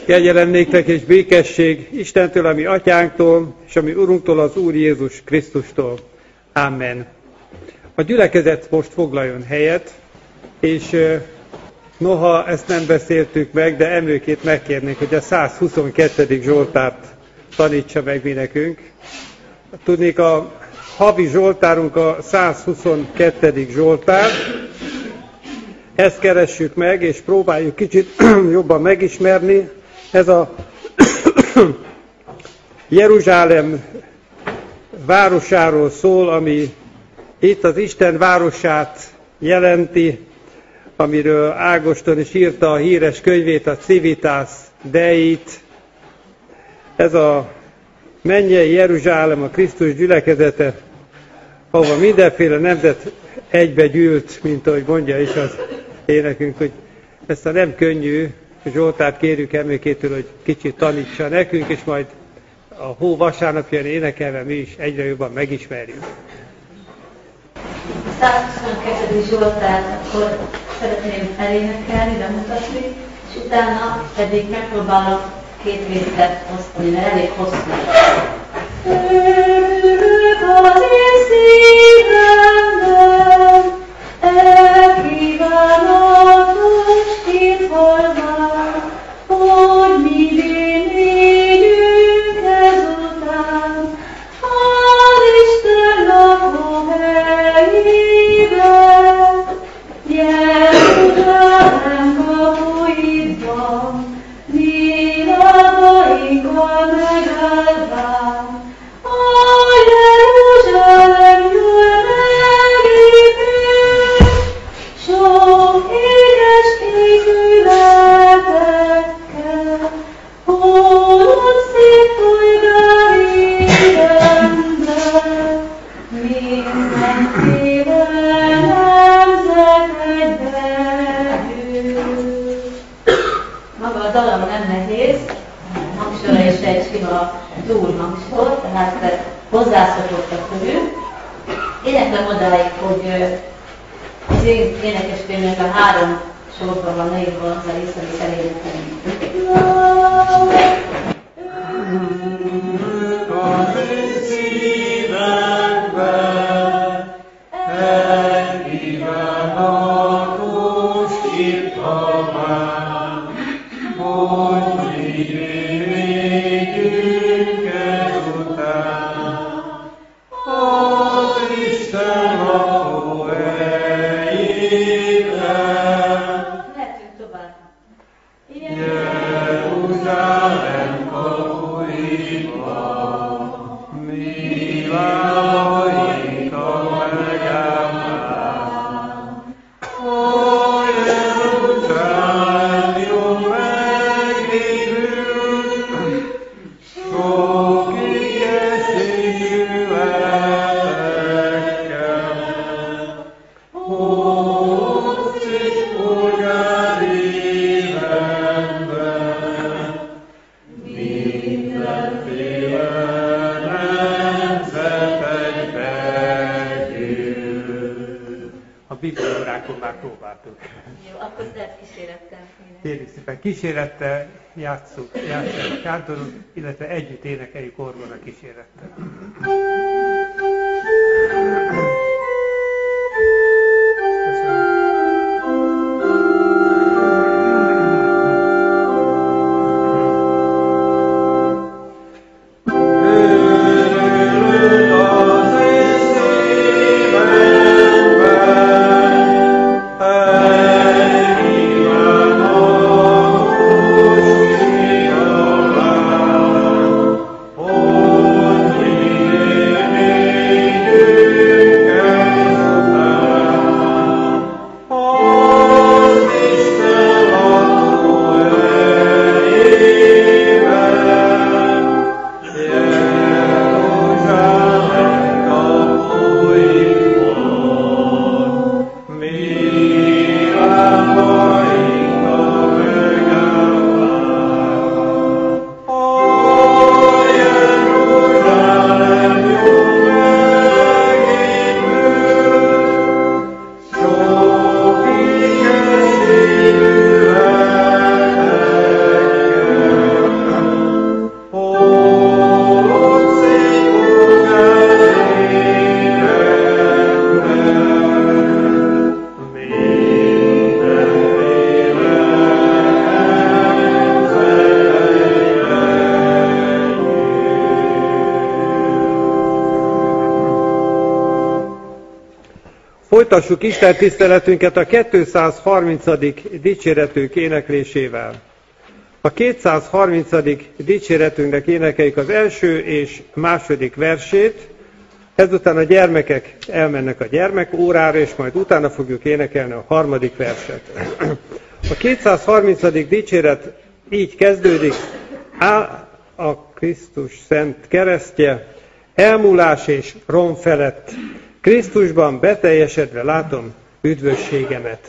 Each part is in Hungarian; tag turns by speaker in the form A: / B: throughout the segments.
A: Kegyelem néktek és békesség Istentől, ami atyánktól, és ami Urunktól, az Úr Jézus Krisztustól. Amen. A gyülekezet most foglaljon helyet, és noha ezt nem beszéltük meg, de emlékét megkérnék, hogy a 122. Zsoltárt tanítsa meg mi nekünk. Tudnék, a havi zsoltárunk a 122. Zsoltár. Ezt keressük meg, és próbáljuk kicsit jobban megismerni. Ez a Jeruzsálem városáról szól, ami itt az Isten városát jelenti, amiről Ágoston is írta a híres könyvét, a Civitas Deit. Ez a mennyei Jeruzsálem, a Krisztus gyülekezete, ahova mindenféle nemzet egybegyűlt, mint ahogy mondja is az énekünk, hogy ezt a nem könnyű Zsoltárt kérjük emlékétől, hogy kicsit tanítsa nekünk, és majd a hó vasárnapján énekelve mi is egyre jobban megismerjük.
B: A 122. Zsoltárt akkor szeretném elénekelni, bemutatni, és utána pedig megpróbálok két részre osztani, mert elég hosszú. Az én szívemben elkívánatos hírt hozzám, hogy mi lényünk ezután, az Isten lakóhelyében, Jeruzsálem kapuidban, világainkkal megáldván, a Jeruzsálem jól megépült, sok édes égületekkel, holott szép polgári rendben, mindenféle nemzet egybegyűlt. Maga a dalom nem nehéz, hangsora is egy sima túlhangsor, tehát hozzászokottak közül. Éneklem odáig, hogy az én énekeskönyvnek a 3 sorban van leírva az a rész, amit elénekelni.
C: Az én szívemben elkívánatos hírt hallván, hogy mi lényünk ezután, az Isten lakóhelyében.
B: Lehetünk tovább.
C: Jeruzsálem kapuiban, világainkkal megállván, ó Jeruzsálem jól megépült, sok éges égületekkel, holott szép polgári rendben, mindenféle nemzet egybegyűlt.
A: A bibliaórákon már próbáltuk.
B: Jó, akkor lehet kísérettel.
A: Kérjük szépen, kísérettel játsszuk a kántoron, illetve együtt énekeljük orgona kísérettel.
C: Oh,
A: Folytassuk Isten tiszteletünket a 230. dicséretünk éneklésével. A 230. dicséretünknek énekeljük az első és második versét, ezután a gyermekek elmennek a gyermekórára, és majd utána fogjuk énekelni a harmadik verset. A 230. dicséret így kezdődik: áll a Krisztus szent keresztje, elmúlás és rom felett, Krisztusban beteljesedve látom üdvösségemet.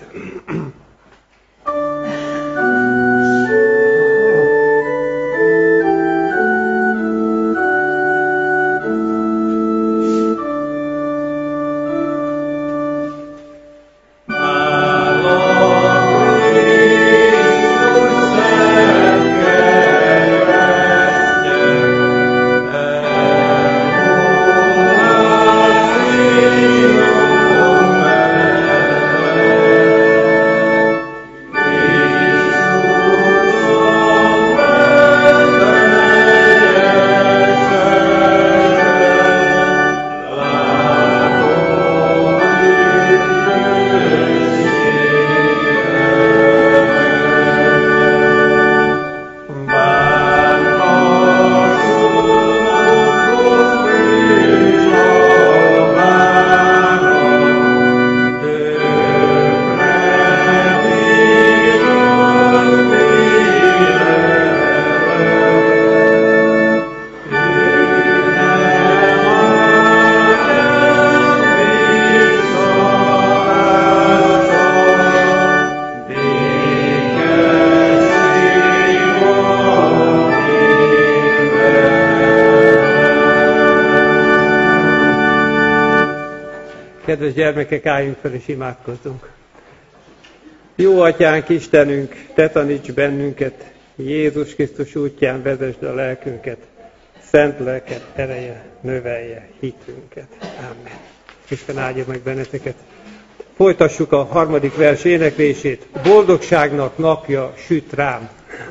A: Kedves gyermekek, álljunk fel és imádkozzunk. Jó Atyánk, Istenünk, Te taníts bennünket, Jézus Krisztus útján vezesd a lelkünket, szent lelked ereje növelje hitünket. Amen. Isten áldja meg benneteket. Folytassuk a harmadik vers éneklését. Boldogságnak napja süt rám.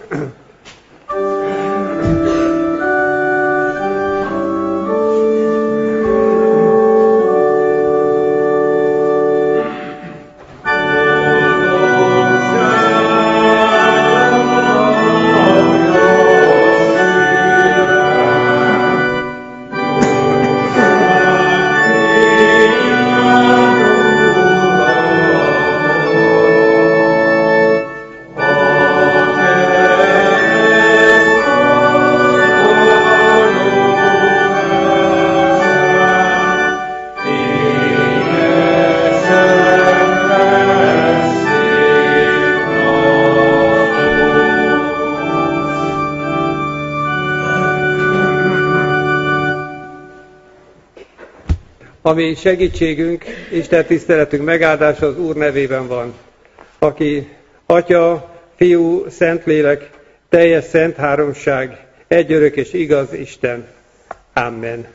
A: Ami segítségünk, Isten tiszteletünk megáldása az Úr nevében van, aki Atya, Fiú, Szentlélek, teljes szent háromság, egy örök és igaz Isten. Amen.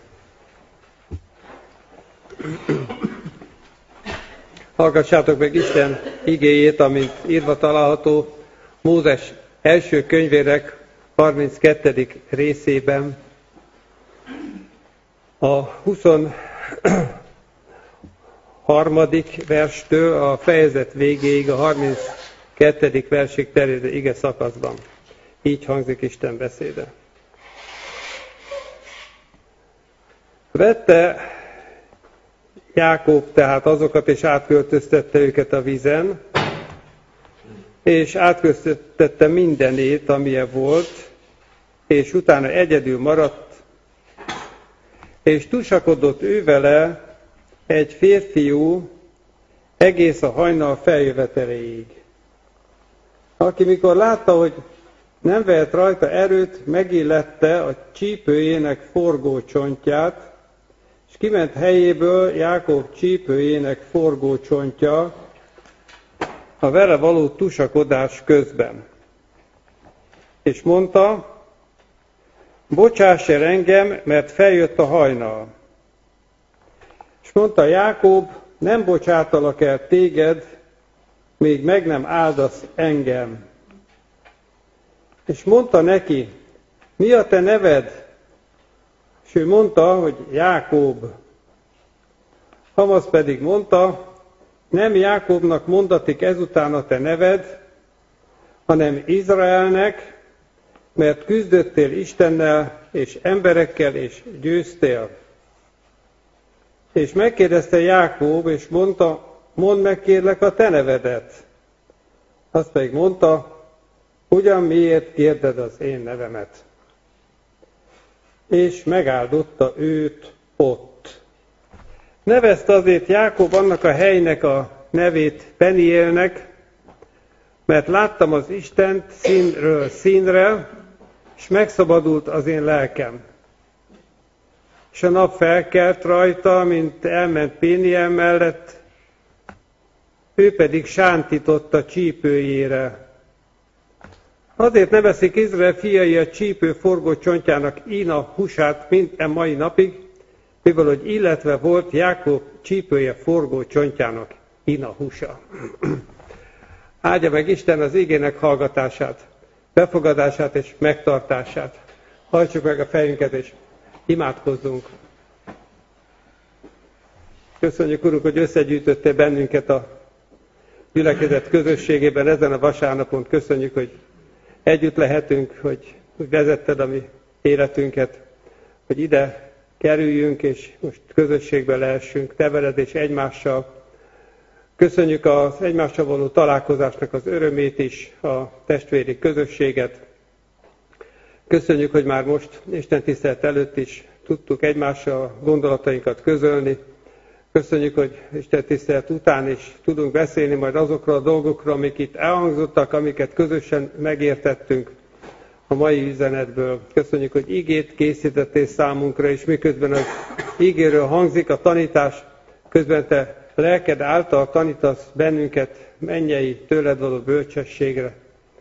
A: Hallgassátok meg Isten igéjét, amint írva található Mózes első könyvének 32. részében, a 23. verstől a fejezet végéig, a 32. versig terjedő ige szakaszban. Így hangzik Isten beszéde. Vette Jákob tehát azokat, és átköltöztette őket a vízen, és átköltöztette mindenét, amilyen volt, és utána egyedül maradt, és tusakodott ő vele egy férfiú egész a hajnal feljöveteléig, aki mikor látta, hogy nem vehet rajta erőt, megillette a csípőjének forgócsontját, és kiment helyéből Jákob csípőjének forgócsontja a vele való tusakodás közben. És mondta: bocsáss el engem, mert feljött a hajnal. És mondta Jákob: nem bocsátalak el téged, még meg nem áldasz engem. És mondta neki: mi a te neved? És ő mondta, hogy Jákob. Hamasz pedig mondta: nem Jákobnak mondatik ezután a te neved, hanem Izraelnek, mert küzdöttél Istennel és emberekkel, és győztél. És megkérdezte Jákob, és mondta, mondd meg kérlek a te nevedet. Azt pedig mondta, ugyan miért kérded az én nevemet? És megáldotta őt ott. Nevezte azért Jákob annak a helynek a nevét Penielnek, mert láttam az Istent színről színre, és megszabadult az én lelkem. És a nap felkelt rajta, mint elment Péniel mellett, ő pedig sántított csípőjére. Azért nevezik Izrael fiai a csípő forgó csontjának Ína húsát mind mai napig, mivel hogy illetve volt Jákob csípője forgó csontjának Ína húsa. Áldja meg Isten az igének hallgatását, befogadását és megtartását. Hajtsuk meg a fejünket és imádkozzunk. Köszönjük, Urunk, hogy összegyűjtöttél bennünket a gyülekezet közösségében ezen a vasárnapon. Köszönjük, hogy együtt lehetünk, hogy vezetted a mi életünket, hogy ide kerüljünk, és most közösségben lehessünk, te veled és egymással. Köszönjük az egymással való találkozásnak az örömét is, a testvéri közösséget. Köszönjük, hogy már most Isten tisztelet előtt is tudtuk egymással gondolatainkat közölni. Köszönjük, hogy Isten tisztelet után is tudunk beszélni majd azokról a dolgokról, amik itt elhangzottak, amiket közösen megértettünk a mai üzenetből. Köszönjük, hogy igét készítettél számunkra, és miközben az igéről hangzik a tanítás, közben te lelked által tanítasz bennünket mennyei tőled való bölcsességre,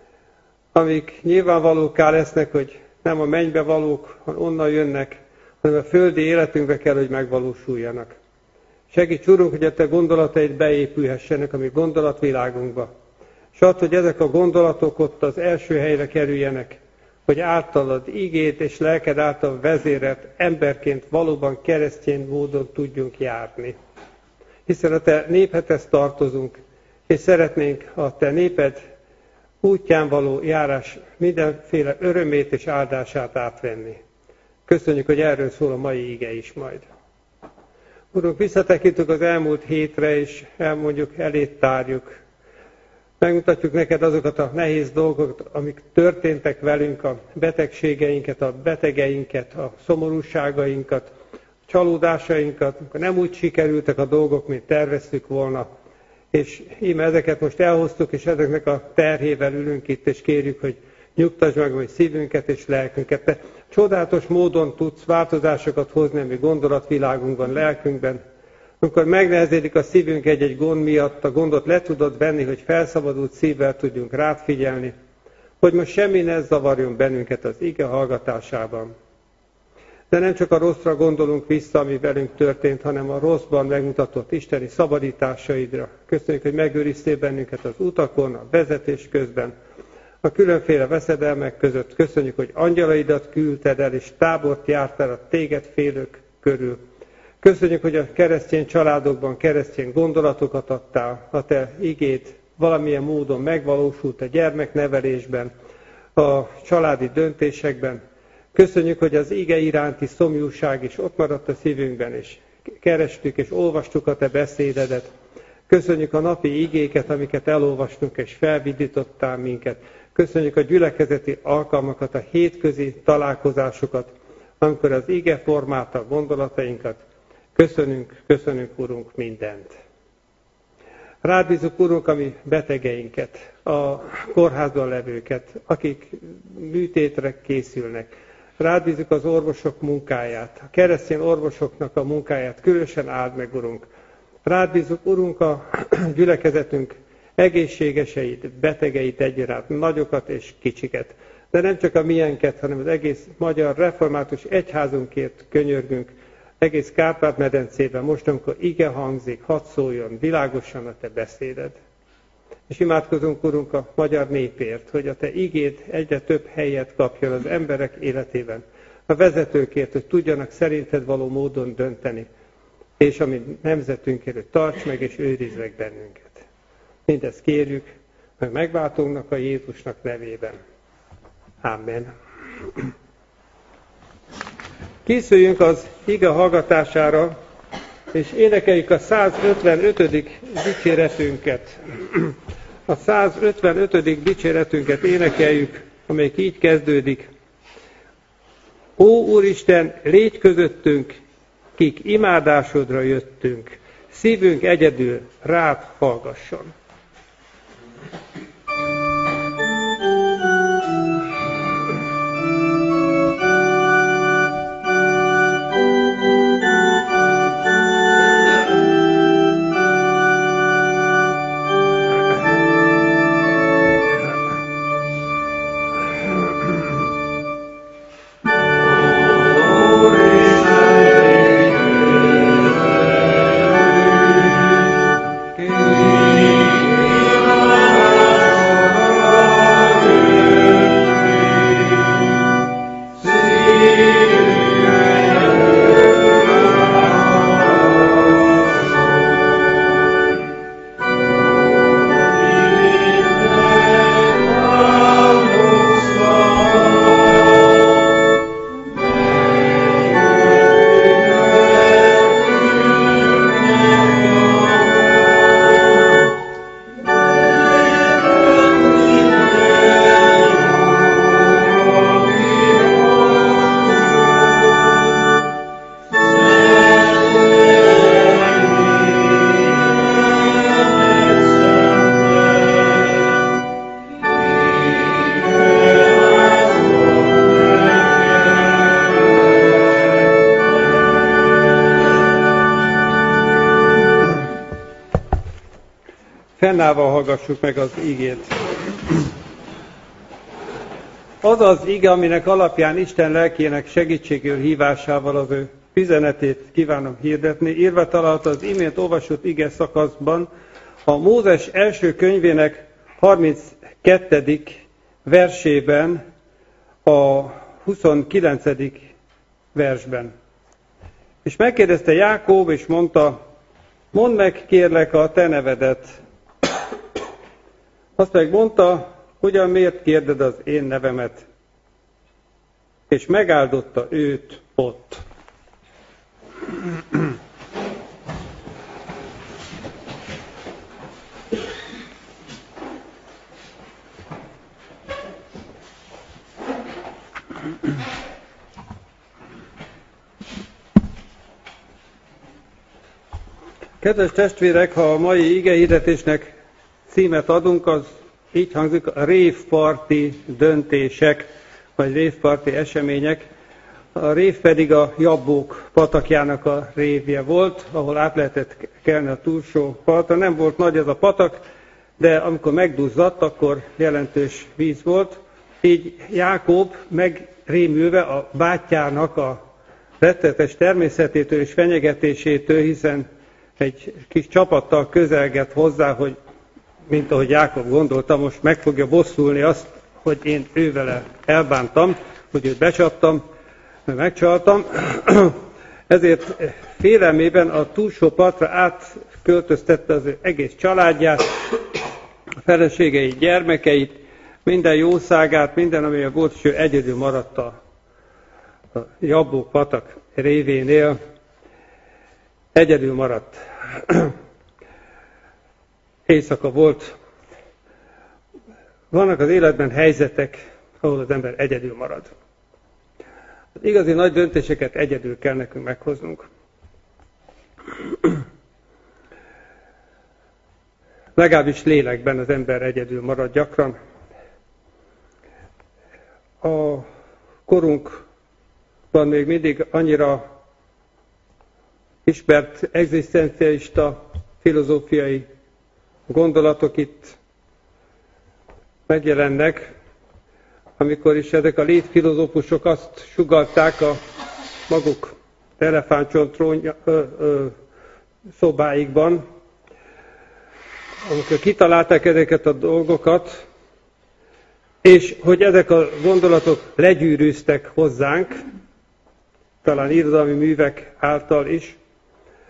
A: amik nyilvánvalókká lesznek, hogy nem a mennybe valók, hanem onnan jönnek, hanem a földi életünkbe kell, hogy megvalósuljanak. Segíts, Urunk, hogy a te gondolataid beépülhessenek a mi gondolatvilágunkba. És add, hogy ezek a gondolatok ott az első helyre kerüljenek, hogy általad igét és lelked által vezérelt emberként valóban keresztény módon tudjunk járni. Hiszen a te népedhez tartozunk, és szeretnénk a te néped útján való járás mindenféle örömét és áldását átvenni. Köszönjük, hogy erről szól a mai ige is majd. Urunk, visszatekintünk az elmúlt hétre, és elmondjuk, elét tárjuk. Megmutatjuk neked azokat a nehéz dolgokat, amik történtek velünk, a betegségeinket, a betegeinket, a szomorúságainkat, a csalódásainkat, amikor nem úgy sikerültek a dolgok, mint terveztük volna. És íme ezeket most elhoztuk, és ezeknek a terhével ülünk itt, és kérjük, hogy nyugtasd meg a szívünket és lelkünket. Te csodálatos módon tudsz változásokat hozni a mi gondolatvilágunkban, lelkünkben. Amikor megneheződik a szívünk egy-egy gond miatt, a gondot le tudod venni, hogy felszabadult szívvel tudjunk rád figyelni, hogy most semmi ne zavarjon bennünket az ige hallgatásában. De nem csak a rosszra gondolunk vissza, ami velünk történt, hanem a rosszban megmutatott isteni szabadításaidra. Köszönjük, hogy megőriztél bennünket az utakon, a vezetés közben, a különféle veszedelmek között. Köszönjük, hogy angyalaidat küldted el, és tábort jártál a téged félők körül. Köszönjük, hogy a keresztény családokban keresztény gondolatokat adtál, a te igéd valamilyen módon megvalósult a gyermeknevelésben, a családi döntésekben. Köszönjük, hogy az ige iránti szomjúság is ott maradt a szívünkben, és kerestük és olvastuk a te beszédedet. Köszönjük a napi igéket, amiket elolvastunk, és felvidítottál minket. Köszönjük a gyülekezeti alkalmakat, a hétközi találkozásokat, amikor az ige formálta a gondolatainkat. Köszönünk, Urunk, mindent. Rád bízzuk, Urunk, a mi betegeinket, a kórházban levőket, akik műtétre készülnek. Rád bízzuk az orvosok munkáját, a keresztény orvosoknak a munkáját, különösen áld meg, Urunk. Rád bízzuk, Urunk, a gyülekezetünk egészségeseit, betegeit egyaránt, nagyokat és kicsiket. De nem csak a miénket, hanem az egész magyar református egyházunkért könyörgünk, egész Kárpát-medencében, most, amikor ige hangzik, hadd szóljon világosan a te beszéded. És imádkozunk, Urunk, a magyar népért, hogy a te igéd egyre több helyet kapjon az emberek életében. A vezetőkért, hogy tudjanak szerinted való módon dönteni. és ami nemzetünk előtt tarts meg, és őrizd meg bennünket. Mindezt kérjük, meg megváltónknak a Jézusnak nevében. Amen. Készüljünk az ige hallgatására, és énekeljük a 155. dicséretünket. A 155. dicséretünket énekeljük, amelyik így kezdődik. Ó Úristen, légy közöttünk, kik imádásodra jöttünk, szívünk egyedül rád hallgasson. Fennállva hallgassuk meg az igét. Az az ige, aminek alapján Isten lelkének segítségül hívásával az ő üzenetét kívánom hirdetni, írva található az imént olvasott ige szakaszban, a Mózes első könyvének 32. versében, a 29. versben. És megkérdezte Jákob, és mondta, mondd meg kérlek a te nevedet. Azt meg mondta, hogyan miért kérded az én nevemet? És megáldotta őt ott. Kedves testvérek, ha a mai igehirdetésnek címet adunk, az így hangzik, a révparti döntések, vagy révparti események. A rév pedig a Jabbók patakjának a révje volt, ahol át lehetett kelni a túlsó partra. Nem volt nagy ez a patak, de amikor megduzzadt, akkor jelentős víz volt. Így Jákob megrémülve a bátyjának a rettenetes természetétől és fenyegetésétől, hiszen egy kis csapattal közelgett hozzá, hogy mint ahogy Jákob gondolta, most meg fogja bosszulni azt, hogy én ővele elbántam, hogy őt becsaptam, megcsaltam. Ezért félelmében a túlsó partra átköltöztette az ő egész családját, a feleségeit, gyermekeit, minden jószágát, minden, ami volt, és ő egyedül maradt a Jabbók patak révénél. Egyedül maradt. Éjszaka volt. Vannak az életben helyzetek, ahol az ember egyedül marad. Az igazi nagy döntéseket egyedül kell nekünk meghoznunk. Legalábbis lélekben az ember egyedül marad gyakran. A korunkban még mindig annyira ismert egzisztencialista filozófiai gondolatok itt megjelennek, amikor is ezek a létfilozófusok azt sugallták a maguk elefántcsont szobáikban, amikor kitalálták ezeket a dolgokat, és hogy ezek a gondolatok legyűrűztek hozzánk, talán irodalmi művek által is,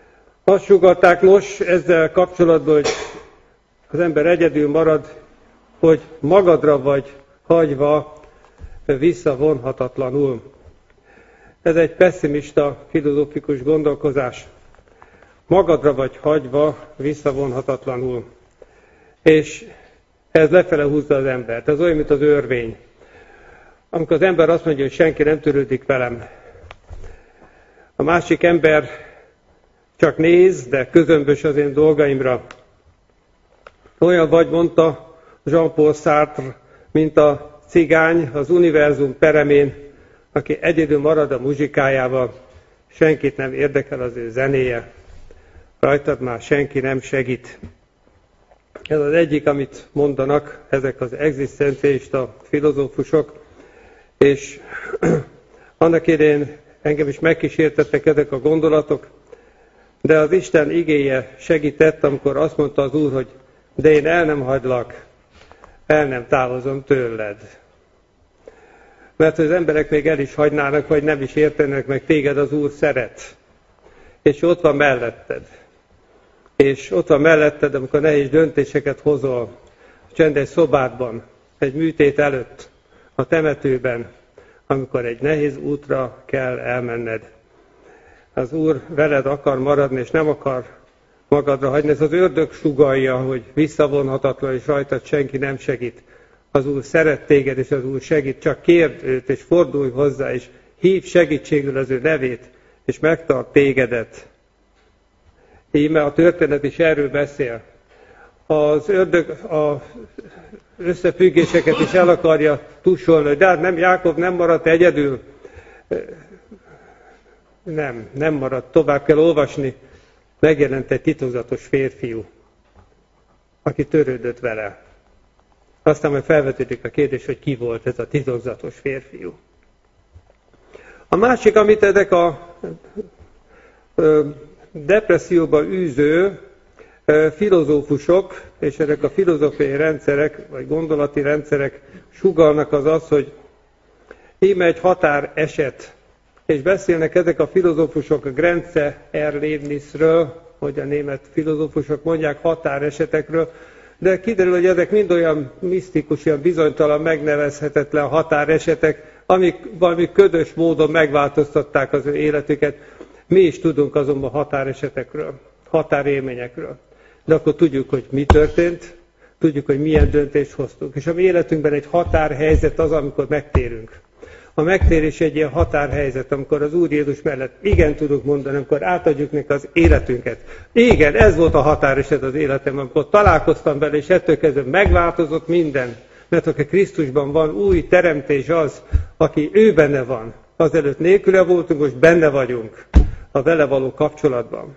A: Azt sugallták nos ezzel kapcsolatban, hogy az ember egyedül marad, hogy magadra vagy hagyva visszavonhatatlanul. Ez egy pesszimista, filozófikus gondolkozás. Magadra vagy hagyva visszavonhatatlanul. És ez lefele húzza az embert. Ez olyan, mint az örvény. Amikor az ember azt mondja, hogy senki nem törődik velem. A másik ember csak néz, de közömbös az én dolgaimra. Olyan vagy, mondta Jean-Paul Sartre, mint a cigány az univerzum peremén, aki egyedül marad a muzsikájával, senkit nem érdekel az ő zenéje, rajtad már senki nem segít. Ez az egyik, amit mondanak ezek az egzisztencialista filozófusok, és annak idején engem is megkísértettek ezek a gondolatok, de az Isten igéje segített, amikor azt mondta az Úr, hogy de én el nem hagylak, el nem távozom tőled. Mert az emberek még el is hagynának, vagy nem is értenek meg, téged az Úr szeret. És ott van melletted. És ott van melletted, amikor nehéz döntéseket hozol, a csendes szobádban, egy műtét előtt, a temetőben, amikor egy nehéz útra kell elmenned. Az Úr veled akar maradni, és nem akar magadra hagyni. Ez az ördög sugallja, hogy visszavonhatatlan, és rajtad senki nem segít. Az Úr szeret téged, és az Úr segít. Csak kérd őt, és fordulj hozzá, és hív segítségül az ő nevét, és megtart tégedet. Íme a történet is erről beszél. Az ördög az összefüggéseket is el akarja tusolni, de hát nem, Jákob nem maradt egyedül. Nem maradt, tovább kell olvasni. Megjelent egy titokzatos férfiú, aki törődött vele. Aztán majd felvetődik a kérdés, hogy ki volt ez a titokzatos férfiú. A másik, amit ezek a depresszióba űző filozófusok, és ezek a filozófiai rendszerek, vagy gondolati rendszerek sugallnak, az az, hogy íme egy határeset, és beszélnek ezek a filozófusok a Grenze Erlebnisről, hogy a német filozófusok mondják, határesetekről, de kiderül, hogy ezek mind olyan misztikus, olyan bizonytalan, megnevezhetetlen határesetek, amik valami ködös módon megváltoztatták az ő életüket. Mi is tudunk azonban határesetekről, határélményekről. De akkor tudjuk, hogy mi történt, tudjuk, hogy milyen döntést hoztunk. És a mi életünkben egy határhelyzet az, amikor megtérünk. A megtérés egy ilyen határhelyzet, amikor az Úr Jézus mellett igen tudunk mondani, amikor átadjuk neki az életünket. Igen, ez volt a határeset az életemben, amikor találkoztam vele, és ettől kezdve megváltozott minden. Mert aki Krisztusban van, új teremtés az, aki ő benne van. Azelőtt nélküle voltunk, most benne vagyunk a vele való kapcsolatban.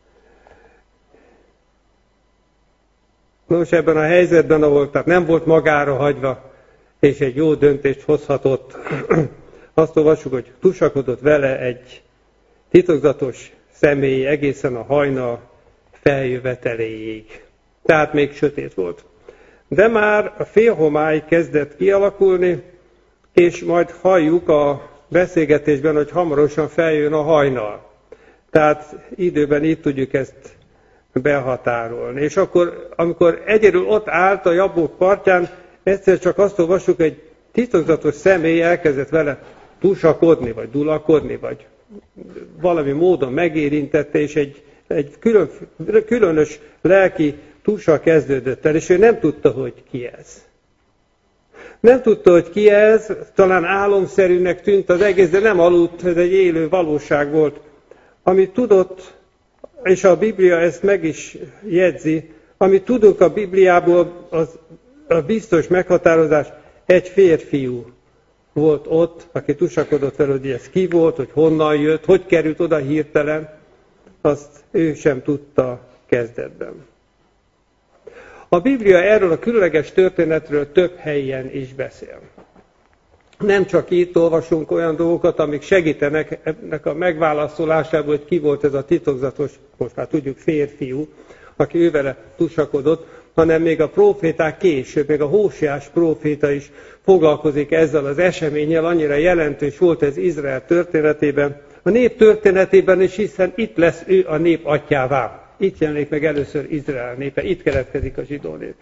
A: Nos, ebben a helyzetben, ahol tehát nem volt magára hagyva, és egy jó döntést hozhatott, azt olvassuk, hogy tusakodott vele egy titokzatos személy egészen a hajnal feljöveteléig. Tehát még sötét volt. De már a félhomály kezdett kialakulni, és majd halljuk a beszélgetésben, hogy hamarosan feljön a hajnal. Tehát időben így tudjuk ezt behatárolni. És akkor, amikor egyedül ott állt a Jabbok partján, egyszer csak azt olvassuk, hogy egy titokzatos személy elkezdett vele tusakodni, vagy dulakodni, vagy valami módon megérintette, és egy különös lelki tusa kezdődött el, és ő nem tudta, hogy ki ez. Nem tudta, hogy ki ez, talán álomszerűnek tűnt az egész, de nem aludt, ez egy élő valóság volt. Amit tudott, és a Biblia ezt meg is jegyzi, amit tudunk a Bibliából, az a biztos meghatározás, egy férfiú volt ott, aki tusakodott vele, hogy ez ki volt, hogy honnan jött, hogy került oda hirtelen, azt ő sem tudta kezdetben. A Biblia erről a különleges történetről több helyen is beszél. Nem csak itt olvasunk olyan dolgokat, amik segítenek ennek a megválaszolásából, hogy ki volt ez a titokzatos, most már tudjuk, férfiú, aki ővele tusakodott, hanem még a próféták később, még a Hóseás próféta is foglalkozik ezzel az eseménnyel, annyira jelentős volt ez Izrael történetében, a nép történetében is, hiszen itt lesz ő a nép atyjává. Itt jelenik meg először Izrael népe, itt keletkezik a zsidó nép.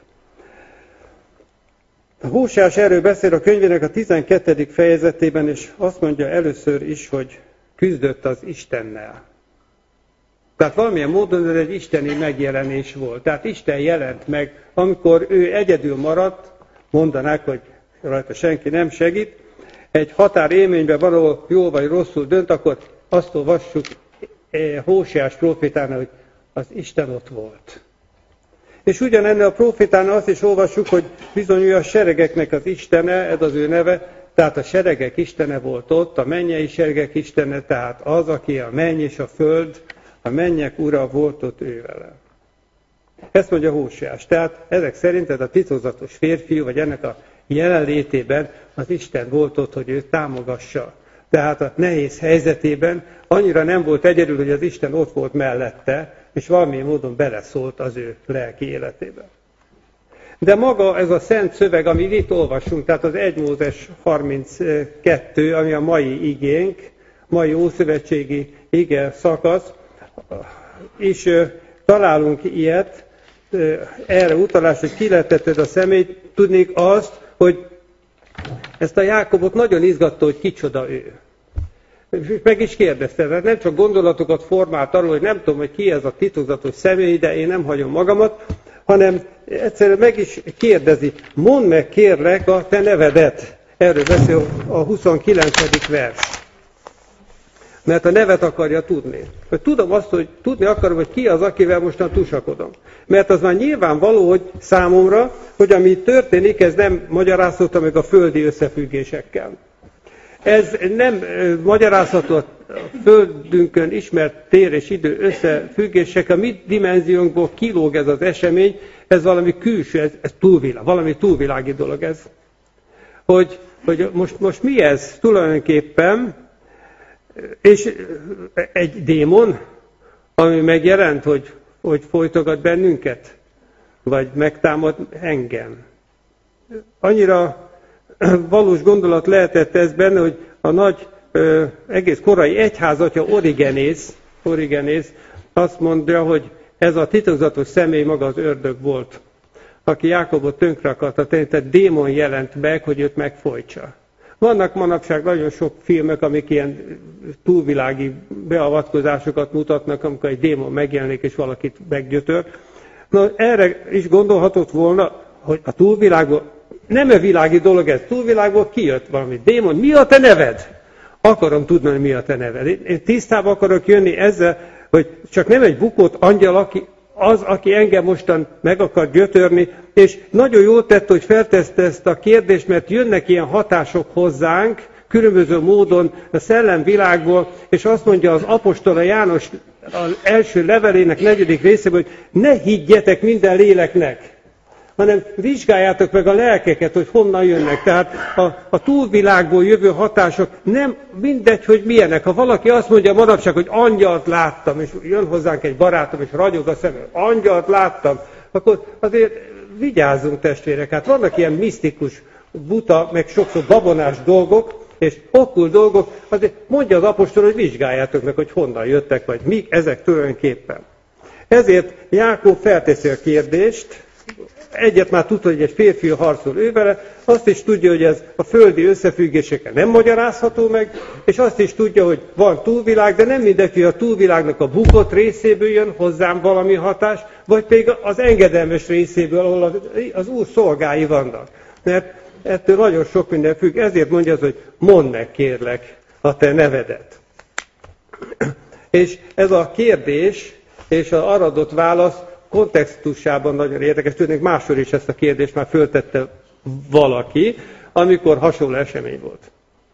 A: A Hóseás erről beszél a könyvének a 12. fejezetében, és azt mondja először is, hogy küzdött az Istennel. Tehát valamilyen módon ez egy isteni megjelenés volt. Tehát Isten jelent meg, amikor ő egyedül maradt, mondanák, hogy rajta senki nem segít, egy határélményben valahol jól vagy rosszul dönt, akkor azt olvassuk Hóseás prófétánál, hogy az Isten ott volt. És ugyanennél a prófétánál azt is olvassuk, hogy bizony ő a seregeknek az Istene, ez az ő neve, tehát a seregek Istene volt ott, a mennyei seregek Istene, tehát az, aki a menny és a föld, a mennyek ura volt ott ő vele. Ezt mondja Hóseás. Tehát ezek szerint ez a titokzatos férfiú, vagy ennek a jelenlétében az Isten volt ott, hogy őt támogassa. Tehát a nehéz helyzetében annyira nem volt egyedül, hogy az Isten ott volt mellette, és valamilyen módon beleszólt az ő lelki életébe. De maga ez a szent szöveg, amit itt olvasunk, tehát az 1 Mózes 32, ami a mai igénk, mai ószövetségi ige szakasz, és találunk ilyet, erre utalás, hogy kiletetted a szemét, tudnék azt, hogy ezt a Jákobot nagyon izgatta, hogy kicsoda ő. És meg is kérdezte, tehát nem csak gondolatokat formált arról, hogy nem tudom, hogy ki ez a titokzatos személy, de én nem hagyom magamat, hanem egyszerűen meg is kérdezi, mondd meg kérlek a te nevedet. Erről beszél a 29. vers. Mert a nevet akarja tudni. Hogy tudom azt, hogy tudni akarom, hogy ki az, akivel mostan tusakodom. Mert az már nyilvánvaló, hogy számomra, hogy ami történik, ez nem magyarázható meg a földi összefüggésekkel. Ez nem magyarázható a földünkön ismert tér és idő összefüggések, a mi dimenziónkból kilóg ez az esemény, ez valami külső, ez túlvilág, valami túlvilági dolog ez. Hogy most mi ez tulajdonképpen, és egy démon, ami megjelent, hogy folytogat bennünket, vagy megtámad engem. Annyira valós gondolat lehetett ez benne, hogy a nagy, egész korai egyházatja Origenész azt mondja, hogy ez a titokzatos személy maga az ördög volt, aki Jákobot tönkre akarta tenni, tehát démon jelent meg, hogy őt megfojtsa. Vannak manapság nagyon sok filmek, amik ilyen túlvilági beavatkozásokat mutatnak, amikor egy démon megjelenik és valakit meggyötör. Na, erre is gondolhatott volna, hogy a túlvilágból, nem a világi dolog ez, túlvilágból kijött valami démon. Mi a te neved? Akarom tudni, hogy mi a te neved. Én tisztába akarok jönni ezzel, hogy csak nem egy bukott angyal, aki engem mostan meg akar gyötörni, és nagyon jól tett, hogy felteszte ezt a kérdést, mert jönnek ilyen hatások hozzánk, különböző módon a szellemvilágból, és azt mondja az apostola János az első levelének 4. részében, hogy ne higgyetek minden léleknek, hanem vizsgáljátok meg a lelkeket, hogy honnan jönnek. Tehát a túlvilágból jövő hatások nem mindegy, hogy milyenek. Ha valaki azt mondja manapság, hogy angyalt láttam, és jön hozzánk egy barátom, és ragyog a szemem, angyalt láttam, akkor azért vigyázzunk testvérek. Hát vannak ilyen misztikus, buta, meg sokszor babonás dolgok, és okkult dolgok, azért mondja az apostol, hogy vizsgáljátok meg, hogy honnan jöttek, vagy mik ezek tulajdonképpen. Ezért Jákob felteszi a kérdést, egyet már tudta, hogy egy férfi harcol ő vele, azt is tudja, hogy ez a földi összefüggésekkel nem magyarázható meg, és azt is tudja, hogy van túlvilág, de nem mindegy, hogy a túlvilágnak a bukott részéből jön hozzám valami hatás, vagy pedig az engedelmes részéből, ahol az Úr szolgái vannak. Mert ettől nagyon sok minden függ, ezért mondja az, hogy mondd meg kérlek a te nevedet. És ez a kérdés, és az arra adott válasz kontextusában nagyon érdekes, tudnék máshol is ezt a kérdést már föltette valaki, amikor hasonló esemény volt.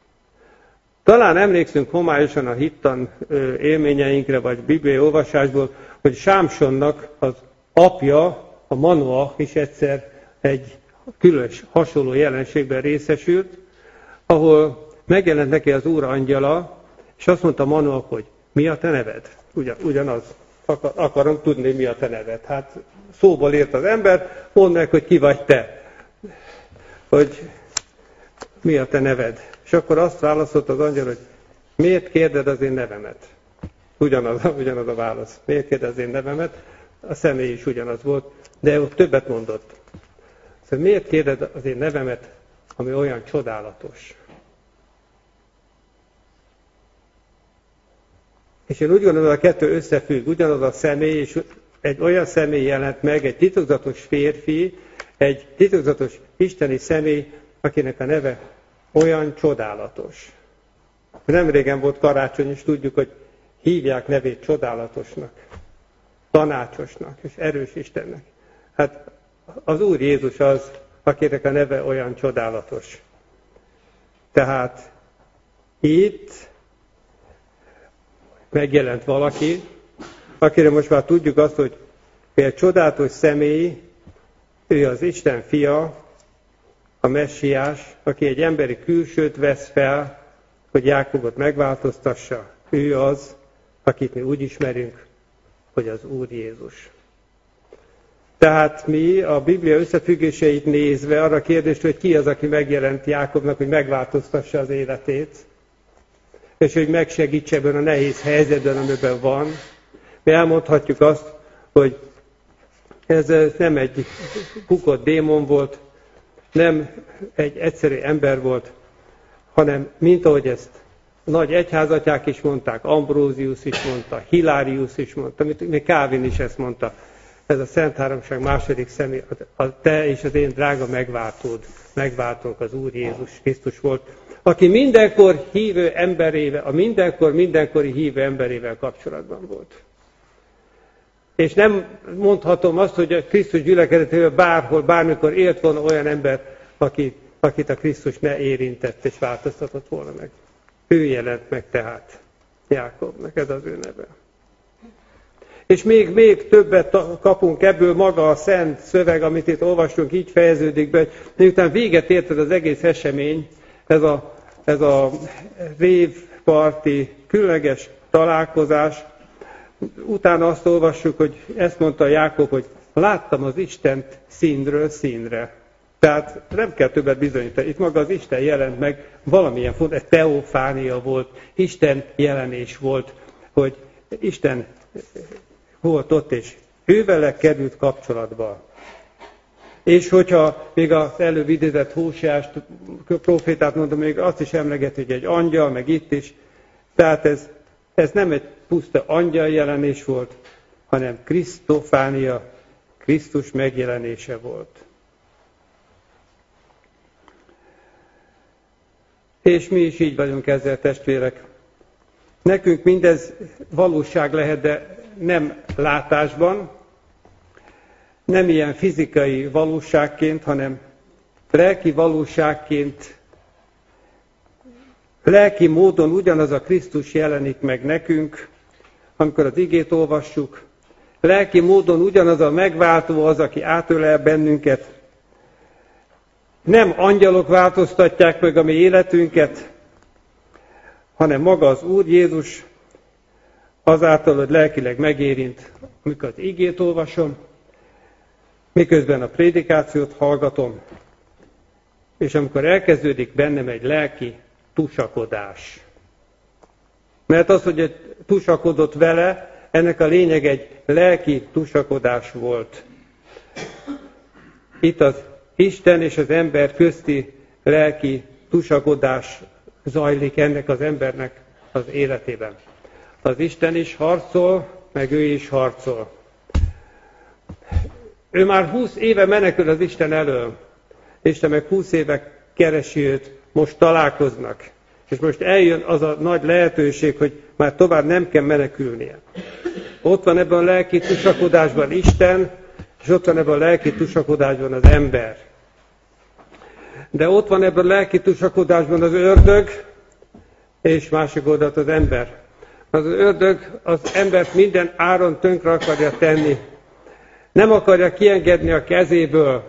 A: Talán emlékszünk homályosan a hittan élményeinkre, vagy bibliai olvasásból, hogy Sámsonnak az apja, a Manoach is egyszer egy különös hasonló jelenségben részesült, ahol megjelent neki az Úr angyala, és azt mondta Manoach, hogy mi a te neved? Ugyanaz. Akarom tudni, mi a te neved. Hát szóból ért az ember, mondd meg, hogy ki vagy te. Hogy mi a te neved. És akkor azt válaszolt az angyal, hogy Miért kérded az én nevemet? Ugyanaz a válasz. Miért kérded az én nevemet? A személy is ugyanaz volt, de ott többet mondott. Szóval miért kérded az én nevemet, ami olyan csodálatos? És én úgy gondolom, a kettő összefügg, ugyanaz a személy, és egy olyan személy jelent meg, egy titokzatos férfi, egy titokzatos isteni személy, akinek a neve olyan csodálatos. Nem régen volt karácsony, és tudjuk, hogy hívják nevét csodálatosnak, tanácsosnak, és erős Istennek. Hát az Úr Jézus az, akinek a neve olyan csodálatos. Tehát itt megjelent valaki, akire most már tudjuk azt, hogy egy csodálatos személy, ő az Isten fia, a messiás, aki egy emberi külsőt vesz fel, hogy Jákobot megváltoztassa. Ő az, akit mi úgy ismerünk, hogy az Úr Jézus. Tehát mi a Biblia összefüggéseit nézve arra a kérdést, hogy ki az, aki megjelent Jákobnak, hogy megváltoztassa az életét, és hogy megsegítse ebben a nehéz helyzetben, amiben van. Mi elmondhatjuk azt, hogy ez nem egy bukott démon volt, nem egy egyszerű ember volt, hanem mint ahogy ezt nagy egyházatják is mondták, Ambrózius is mondta, Hilárius is mondta, még Calvin is ezt mondta, ez a Szent Háromság második személy, a te és az én drága megváltónk az Úr Jézus Krisztus volt, aki mindenkor hívő emberével, a mindenkori hívő emberével kapcsolatban volt. És nem mondhatom azt, hogy a Krisztus gyülekezetében bárhol, bármikor élt volna olyan ember, akit a Krisztus ne érintett és változtatott volna meg. Ő jelent meg tehát Jákobnak, ez az ő neve. És még többet kapunk ebből, maga a szent szöveg, amit itt olvastunk, így fejeződik be, hogy miután véget érted az egész esemény, ez a révparti különleges találkozás, utána azt olvassuk, hogy ezt mondta Jákob, hogy láttam az Istent színről színre. Tehát nem kell többet bizonyítani. Itt maga az Isten jelent meg, valamilyen fontos, egy teofánia volt, Isten jelenés volt, hogy Isten volt ott, és ővele került kapcsolatba. És hogyha még az előbb idézett Hóseás profétát mondom, még azt is emlegeti, hogy egy angyal, meg itt is. Tehát ez nem egy puszta angyal jelenés volt, hanem Krisztofánia, Krisztus megjelenése volt. És mi is így vagyunk ezzel, testvérek. Nekünk mindez valóság lehet, de nem látásban, nem ilyen fizikai valóságként, hanem lelki valóságként, lelki módon ugyanaz a Krisztus jelenik meg nekünk, amikor az igét olvassuk. Lelki módon ugyanaz a megváltó az, aki átölel bennünket. Nem angyalok változtatják meg a mi életünket, hanem maga az Úr Jézus azáltal, hogy lelkileg megérint, amikor az igét olvasom, miközben a prédikációt hallgatom, és amikor elkezdődik bennem egy lelki tusakodás. Mert az, hogy tusakodott vele, ennek a lényeg egy lelki tusakodás volt. Itt az Isten és az ember közti lelki tusakodás zajlik ennek az embernek az életében. Az Isten is harcol, meg ő is harcol. Ő már 20 éve menekül az Isten elől. Isten meg 20 éve keresi őt, most találkoznak. És most eljön az a nagy lehetőség, hogy már tovább nem kell menekülnie. Ott van ebben a lelki tusakodásban Isten, és ott van ebben a lelki tusakodásban az ember. De ott van ebben a lelki tusakodásban az ördög, és másik oldalt az ember. Az ördög az embert minden áron tönkre akarja tenni. Nem akarja kiengedni a kezéből.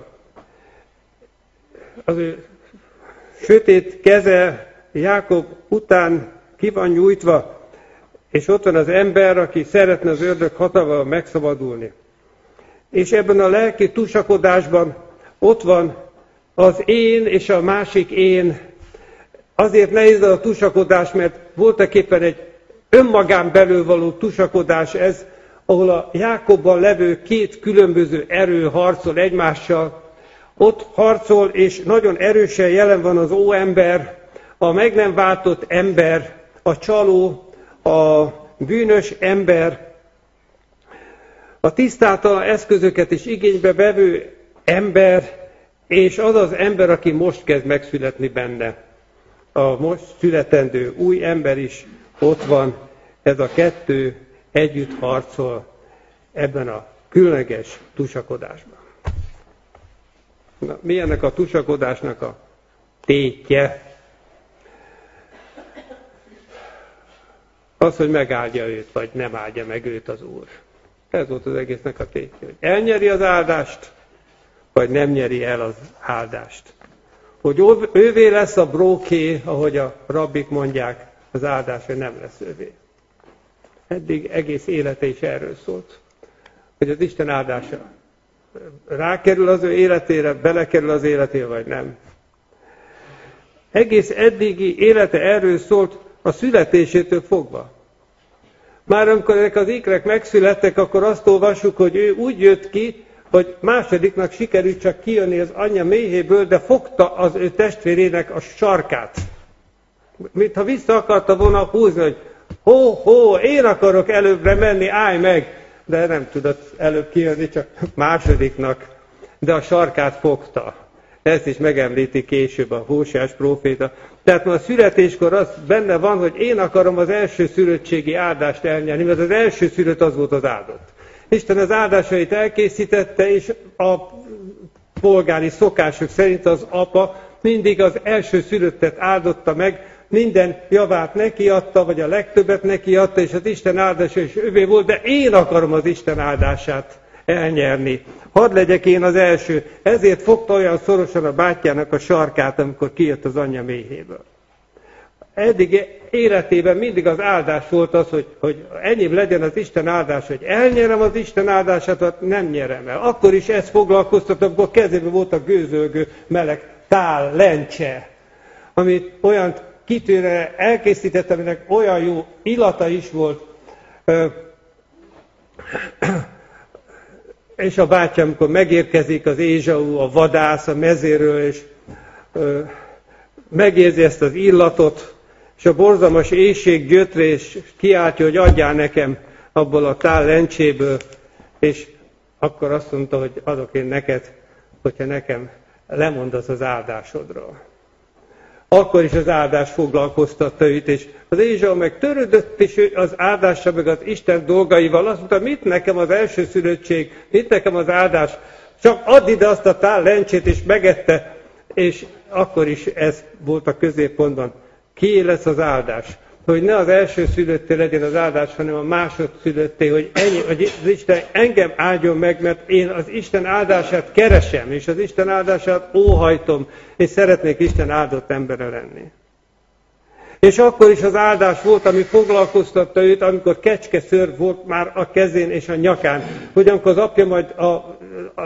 A: Az ő sötét keze Jákob után ki van nyújtva, és ott van az ember, aki szeretne az ördög hatalmával megszabadulni. És ebben a lelki tusakodásban ott van az én és a másik én, azért nehéz a tusakodás, mert voltaképpen egy önmagán belül való tusakodás ez, ahol a Jákobban levő két különböző erő harcol egymással. Ott harcol, és nagyon erősen jelen van az óember, a meg nem váltott ember, a csaló, a bűnös ember, a tisztátalan eszközöket is igénybe vevő ember, és az az ember, aki most kezd megszületni benne. A most születendő új ember is ott van, ez a kettő együtt harcol ebben a különleges tusakodásban. Na, mi ennek a tusakodásnak a tétje? Az, hogy megáldja őt, vagy nem áldja meg őt az Úr. Ez volt az egésznek a tétje, hogy elnyeri az áldást, vagy nem nyeri el az áldást. Hogy ővé lesz a bróké, ahogy a rabbik mondják, az áldás, hogy nem lesz ővé. Eddig egész élete is erről szólt, hogy az Isten áldása rákerül az ő életére, belekerül az életére, vagy nem. Egész eddigi élete erről szólt a születésétől fogva. Már amikor ezek az ikrek megszülettek, akkor azt olvassuk, hogy ő úgy jött ki, hogy másodiknak sikerült csak kijönni az anyja méhéből, de fogta az ő testvérének a sarkát. Mintha vissza akarta volna húzni, hogy én akarok előbbre menni, állj meg! De nem tudott előbb kijönni, csak másodiknak, de a sarkát fogta. Ezt is megemlíti később a Hóseás próféta. Tehát ma a születéskor az benne van, hogy én akarom az első szülöttségi áldást elnyerni, mert az első szülött az volt az áldott. Isten az áldásait elkészítette, és a polgári szokások szerint az apa mindig az első szülöttet áldotta meg, minden javát neki adta, vagy a legtöbbet neki adta, és az Isten áldása is övé volt, de én akarom az Isten áldását elnyerni. Hadd legyek én az első. Ezért fogta olyan szorosan a bátyjának a sarkát, amikor kijött az anyja méhéből. Eddig életében mindig az áldás volt az, hogy enyém legyen az Isten áldás, hogy elnyerem az Isten áldását, vagy nem nyerem el. Akkor is ezt foglalkoztat, amikor kezében volt a gőzölgő meleg tál, lencse, amit olyan kitűnően elkészített, aminek olyan jó illata is volt. És a bátyám, amikor megérkezik az Ézsau, a vadász a mezéről, és megérzi ezt az illatot, és a borzalmas éhség gyötre, és kiáltja, hogy adjál nekem abból a tál lencséből, és akkor azt mondta, hogy adok én neked, hogyha nekem lemondasz az áldásodról. Akkor is az áldás foglalkoztatta őt, és az Ézsau meg törődött is az áldással, meg az Isten dolgaival. Azt mondta, mit nekem az elsőszülöttség, mit nekem az áldás, csak add ide azt a tál lencsét, és megette, és akkor is ez volt a középpontban. Kié lesz az áldás? Hogy ne az elsőszülötté legyen az áldás, hanem a másodszülötté, hogy az Isten engem áldjon meg, mert én az Isten áldását keresem, és az Isten áldását óhajtom, és szeretnék Isten áldott embere lenni. És akkor is az áldás volt, ami foglalkoztatta őt, amikor kecskeszőr volt már a kezén és a nyakán. Hogy amikor az apja majd a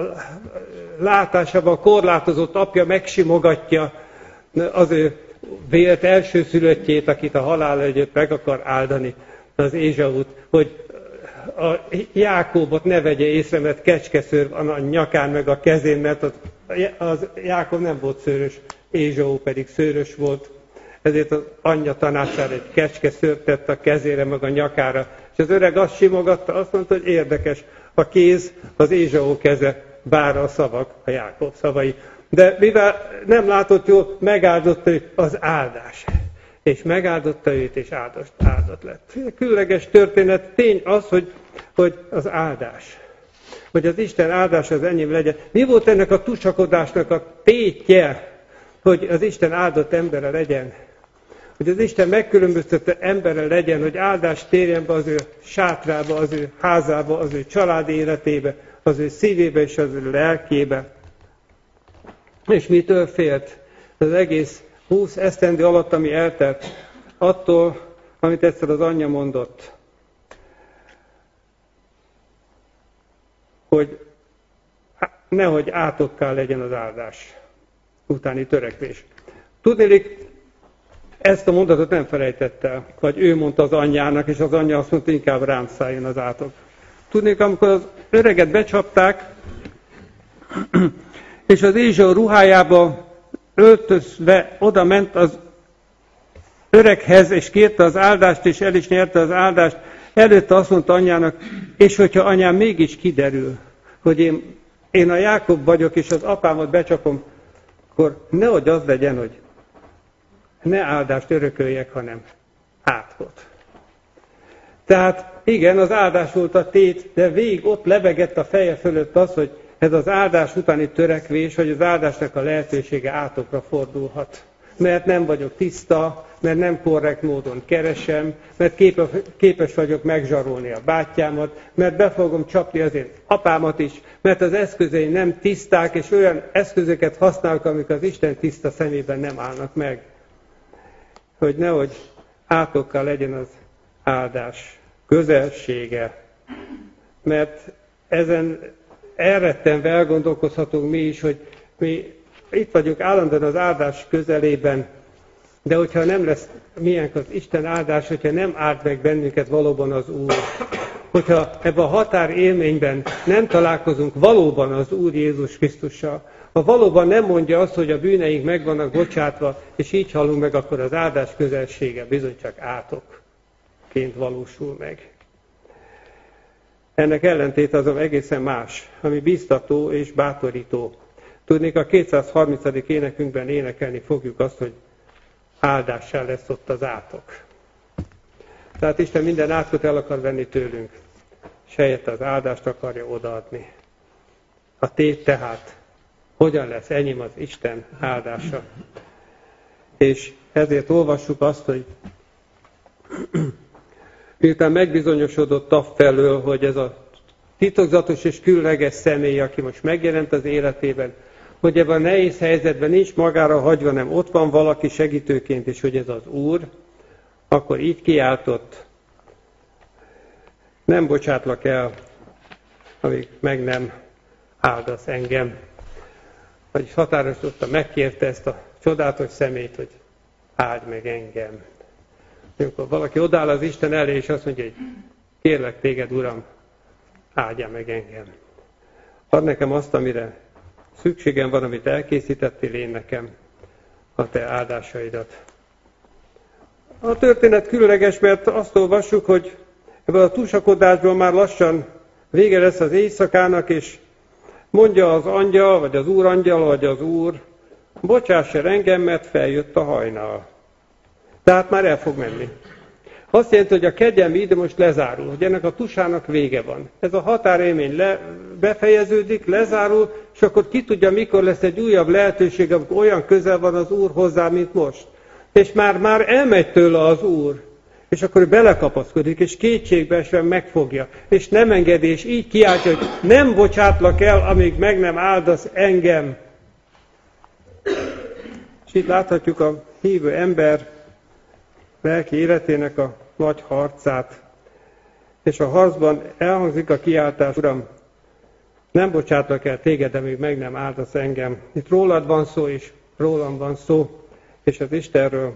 A: látásában korlátozott apja megsimogatja az ő vélt elsőszülöttjét, akit a halál együtt meg akar áldani, az Ézsaut, hogy a Jákóbot ne vegye észre, mert kecskeszőr van a nyakán meg a kezén, mert az Jákob nem volt szőrös, Ézsau pedig szőrös volt. Ezért az anyja tanácsára egy kecskeszőrt tett a kezére meg a nyakára. És az öreg azt simogatta, azt mondta, hogy érdekes, a kéz az Ézsau keze, bár a szavak, a Jákob szavai. De mivel nem látott jól, megáldotta őt az áldás. És megáldotta őt, és áldott lett. Különleges történet, tény az, hogy az áldás. Hogy az Isten áldás az enyém legyen. Mi volt ennek a tusakodásnak a tétje, hogy az Isten áldott embere legyen? Hogy az Isten megkülönböztető embere legyen, hogy áldás térjen be az ő sátrába, az ő házába, az ő családi életébe, az ő szívébe és az ő lelkébe. És mitől félt? Az egész 20 esztendő alatt, ami eltelt, attól, amit egyszer az anyja mondott, hogy nehogy átokká legyen az áldás utáni törekvés. Tudnélik, ezt a mondatot nem felejtette el, vagy ő mondta az anyjának, és az anyja azt mondta, inkább rám szálljon az átok. Tudnék, amikor az öreget becsapták, és az Ézsau ruhájába öltözve oda ment az öreghez, és kérte az áldást, és el is nyerte az áldást, előtte azt mondta anyjának, és hogyha anyám mégis kiderül, hogy én a Jákob vagyok, és az apámat becsapom, akkor nehogy az legyen, hogy ne áldást örököljek, hanem átkot. Tehát igen, az áldás volt a tét, de végig ott lebegett a feje fölött az, hogy ez az áldás utáni törekvés, hogy az áldásnak a lehetősége átokra fordulhat. Mert nem vagyok tiszta, mert nem korrekt módon keresem, mert képes vagyok megzsarolni a bátyámat, mert be fogom csapni az én apámat is, mert az eszközeim nem tiszták, és olyan eszközöket használok, amik az Isten tiszta szemében nem állnak meg. Hogy nehogy átokkal legyen az áldás közelsége. Mert ezen elrettenve elgondolkozhatunk mi is, hogy mi itt vagyunk állandóan az áldás közelében, de hogyha nem lesz milyen az Isten áldás, hogyha nem áld meg bennünket valóban az Úr, hogyha ebben a határélményben nem találkozunk valóban az Úr Jézus Krisztussal, ha valóban nem mondja azt, hogy a bűneink meg vannak bocsátva, és így halunk meg, akkor az áldás közelsége bizony csak átokként valósul meg. Ennek ellentét azon egészen más, ami biztató és bátorító. Tudnék, a 230. énekünkben énekelni fogjuk azt, hogy áldással lesz ott az átok. Tehát Isten minden átkot el akar venni tőlünk, és helyette az áldást akarja odaadni. A tét tehát, hogyan lesz enyém az Isten áldása. És ezért olvassuk azt, hogy miután megbizonyosodott affelől, hogy ez a titokzatos és különleges személy, aki most megjelent az életében, hogy ebben a nehéz helyzetben nincs magára hagyva, hanem ott van valaki segítőként, és hogy ez az Úr, akkor így kiáltott, nem bocsátlak el, amíg meg nem áldasz engem. Vagyis határozottan megkérte ezt a csodálatos személyt, hogy áld meg engem. Amikor valaki odáll az Isten elé, és azt mondja, hogy kérlek téged, Uram, áldjál meg engem. Add nekem azt, amire szükségem van, amit elkészítettél én nekem, a te áldásaidat. A történet különleges, mert azt olvassuk, hogy ebből a túlsakodásból már lassan vége lesz az éjszakának, és mondja az angyal, vagy az úrangyal, vagy az Úr, bocsáss el engem, mert feljött a hajnal. Tehát már el fog menni. Azt jelenti, hogy a kegyelmi idő most lezárul, hogy ennek a tusának vége van. Ez a határélmény befejeződik, lezárul, és akkor ki tudja, mikor lesz egy újabb lehetőség, amikor olyan közel van az Úr hozzá, mint most. És már elmegy tőle az Úr, és akkor ő belekapaszkodik, és kétségbeesve megfogja, és nem engedi, és így kiáltja, hogy nem bocsátlak el, amíg meg nem áldasz engem. És itt láthatjuk a hívő ember lelki életének a nagy harcát. És a harcban elhangzik a kiáltás, Uram, nem bocsátlak el téged, amíg meg nem áldasz engem. Itt rólad van szó, és rólam van szó, és az Istenről.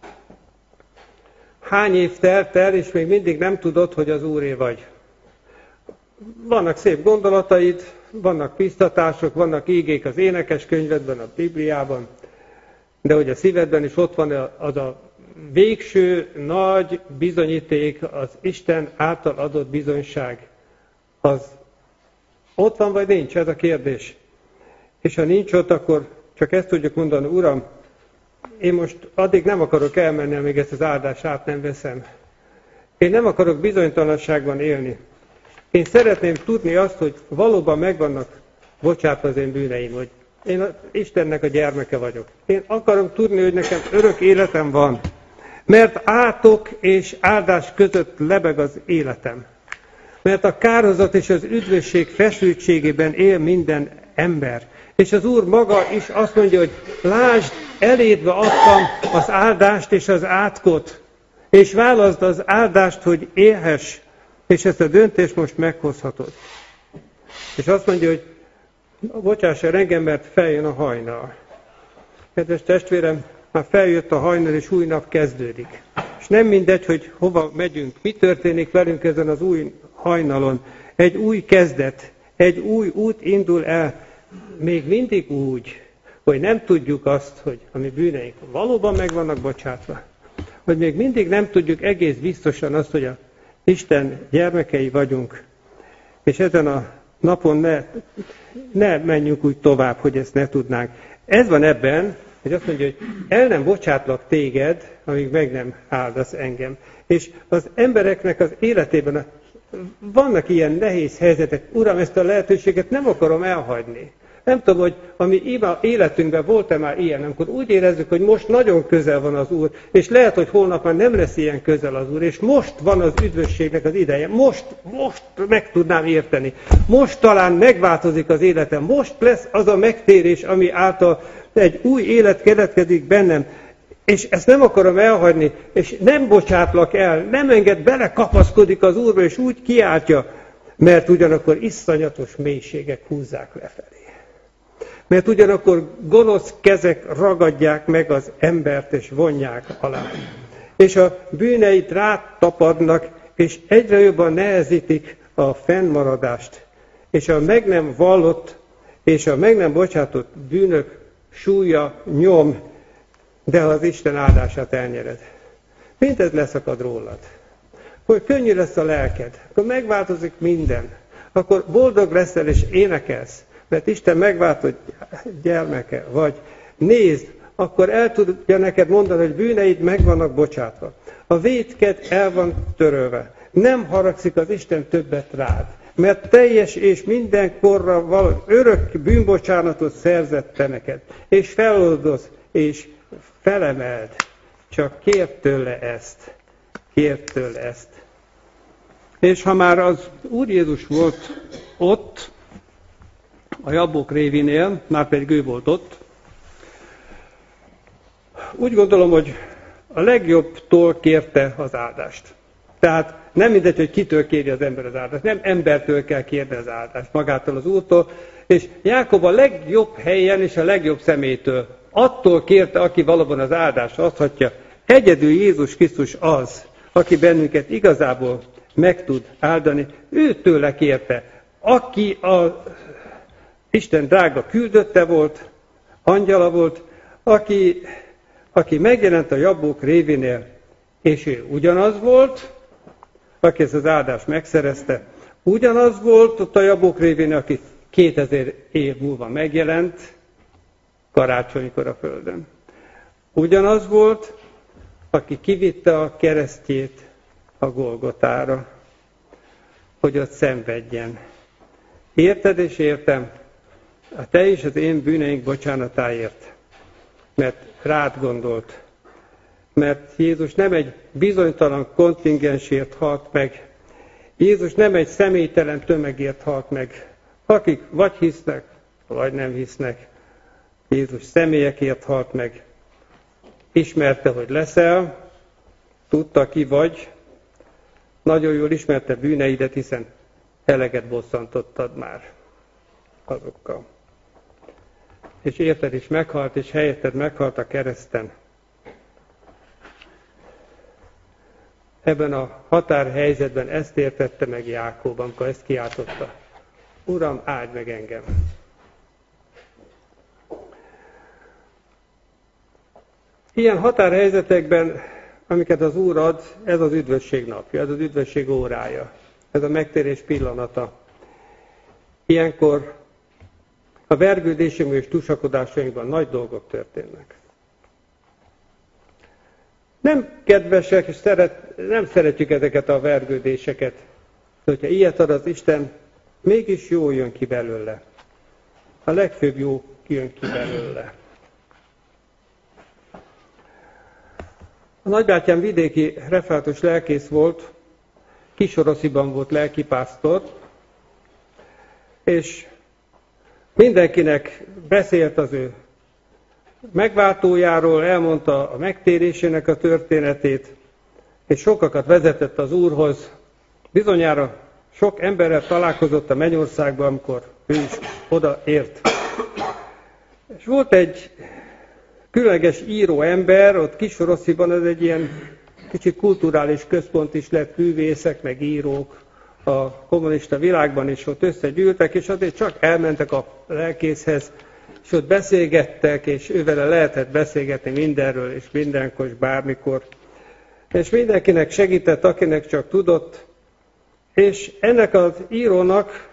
A: Hány év telt el, és még mindig nem tudod, hogy az Úré vagy. Vannak szép gondolataid, vannak biztatások, vannak ígék az énekeskönyvedben, a Bibliában, de hogy a szívedben is ott van az a végső nagy bizonyíték, az Isten által adott bizonyság, az ott van vagy nincs? Ez a kérdés. És ha nincs ott, akkor csak ezt tudjuk mondani, Uram, én most addig nem akarok elmenni, amíg ezt az áldást át nem veszem. Én nem akarok bizonytalanságban élni. Én szeretném tudni azt, hogy valóban megvannak bocsátva az én bűneim, hogy én Istennek a gyermeke vagyok. Én akarom tudni, hogy nekem örök életem van. Mert átok és áldás között lebeg az életem. Mert a kárhozat és az üdvösség feszültségében él minden ember. És az Úr maga is azt mondja, hogy lásd, elédbe adtam az áldást és az átkot. És válaszd az áldást, hogy élhess. És ezt a döntést most meghozhatod. És azt mondja, hogy bocsáss el engem, mert feljön a hajnal. Kedves testvérem, már feljött a hajnal, és új nap kezdődik. És nem mindegy, hogy hova megyünk, mi történik velünk ezen az új hajnalon. Egy új kezdet, egy új út indul el, még mindig úgy, hogy nem tudjuk azt, hogy a mi bűneink valóban meg vannak bocsátva. Hogy még mindig nem tudjuk egész biztosan azt, hogy a Isten gyermekei vagyunk. És ezen a napon ne menjünk úgy tovább, hogy ezt ne tudnánk. Ez van ebben, hogy azt mondja, hogy el nem bocsátlak téged, amíg meg nem áldasz engem. És az embereknek az életében vannak ilyen nehéz helyzetek. Uram, ezt a lehetőséget nem akarom elhagyni. Nem tudom, hogy a mi életünkben volt-e már ilyen, amikor úgy érezzük, hogy most nagyon közel van az Úr, és lehet, hogy holnap már nem lesz ilyen közel az Úr, és most van az üdvösségnek az ideje, most meg tudnám érteni, most talán megváltozik az életem, most lesz az a megtérés, ami által egy új élet keletkezik bennem, és ezt nem akarom elhagyni, és nem bocsátlak el, nem enged, belekapaszkodik az Úrba, és úgy kiáltja, mert ugyanakkor iszonyatos mélységek húzzák lefelé. Mert ugyanakkor gonosz kezek ragadják meg az embert, és vonják alá. És a bűneit rátapadnak, és egyre jobban nehezítik a fennmaradást. És a meg nem vallott, és a meg nem bocsátott bűnök súlya nyom, de ha az Isten áldását elnyered. Mindez leszakad rólad. Hogy könnyű lesz a lelked, akkor megváltozik minden. Akkor boldog leszel, és énekelsz. Mert Isten megváltott gyermeke vagy. Nézd, akkor el tudja neked mondani, hogy bűneid meg vannak bocsátva. A vétked el van törölve. Nem haragszik az Isten többet rád. Mert teljes és mindenkorra való örök bűnbocsánatot szerzett te neked. És feloldoz, és felemeld. Csak kérd tőle ezt. Kérd tőle ezt. És ha már az Úr Jézus volt ott, a Jabbok révénél, már pedig ő volt ott. Úgy gondolom, hogy a legjobbtól kérte az áldást. Tehát nem mindegy, hogy kitől kéri az ember az áldást. Nem embertől kell kérni az áldást, magától az Úrtól. És Jákob a legjobb helyen és a legjobb személytől. Attól kérte, aki valóban az áldást adhatja. Egyedül Jézus Krisztus az, aki bennünket igazából meg tud áldani. Őtőle kérte, aki a Isten drága küldötte volt, angyala volt, aki megjelent a Jabbok révénél, és ő ugyanaz volt, aki ezt az áldást megszerezte, ugyanaz volt ott a Jabbok révénél, aki 2000 év múlva megjelent, karácsonykor a földön. Ugyanaz volt, aki kivitte a keresztjét a Golgotára, hogy ott szenvedjen. Érted és értem? A te és az én bűneink bocsánatáért. Mert rád gondolt. Mert Jézus nem egy bizonytalan kontingensért halt meg. Jézus nem egy személytelen tömegért halt meg. Akik vagy hisznek, vagy nem hisznek. Jézus személyekért halt meg. Ismerte, hogy leszel, tudta ki vagy, nagyon jól ismerte bűneidet, hiszen eleget bosszantottad már azokkal. És érted is meghalt, és helyetted meghalt a kereszten. Ebben a határhelyzetben ezt értette meg Jákob, amikor ezt kiáltotta. Uram, áldj meg engem! Ilyen határhelyzetekben, amiket az Úr ad, ez az üdvösség napja, ez az üdvösség órája, ez a megtérés pillanata. Ilyenkor a vergődésünkben és tusakodásainkban nagy dolgok történnek. Nem kedvesek, és nem szeretjük ezeket a vergődéseket. De hogyha ilyet ad az Isten, mégis jó jön ki belőle. A legfőbb jó jön ki belőle. A nagybátyám vidéki református lelkész volt, Kisorosziban volt lelkipásztor, és mindenkinek beszélt az ő megváltójáról, elmondta a megtérésének a történetét, és sokakat vezetett az Úrhoz. Bizonyára sok emberrel találkozott a Mennyországban, amikor ő is odaért. És volt egy különleges író ember, ott Kisrosziban ez egy ilyen kicsit kulturális központ is lett, művészek, meg írók a kommunista világban is ott összegyűltek, és azért csak elmentek a lelkészhez, és ott beszélgettek, és ővele lehetett beszélgetni mindenről, és mindenkor, és bármikor. És mindenkinek segített, akinek csak tudott. És ennek az írónak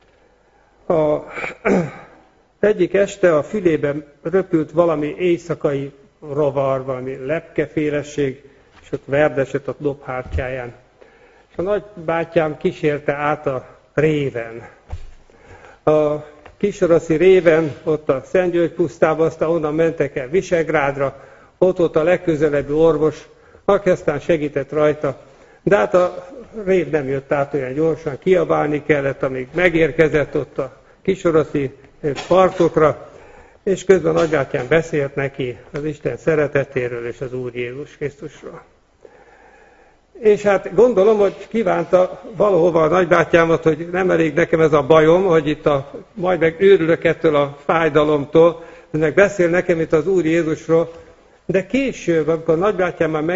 A: egyik este a fülében röpült valami éjszakai rovar, valami lepkeféleség, és ott verdesett a dobhártyáján. És a nagybátyám kísérte át a réven. A kisroszi réven, ott a Szentgyörgy pusztában, aztán onnan mentek el Visegrádra, ott volt a legközelebbi orvos, aki aztán segített rajta. De hát a rév nem jött át olyan gyorsan, kiabálni kellett, amíg megérkezett ott a kisroszi partokra, és közben nagybátyám beszélt neki az Isten szeretetéről és az Úr Jézus Krisztusról. És hát gondolom, hogy kívánta valahova a nagybátyámat, hogy nem elég nekem ez a bajom, hogy itt majd meg őrülök ettől a fájdalomtól, meg beszél nekem itt az Úr Jézusról, de később, amikor a nagybátyám már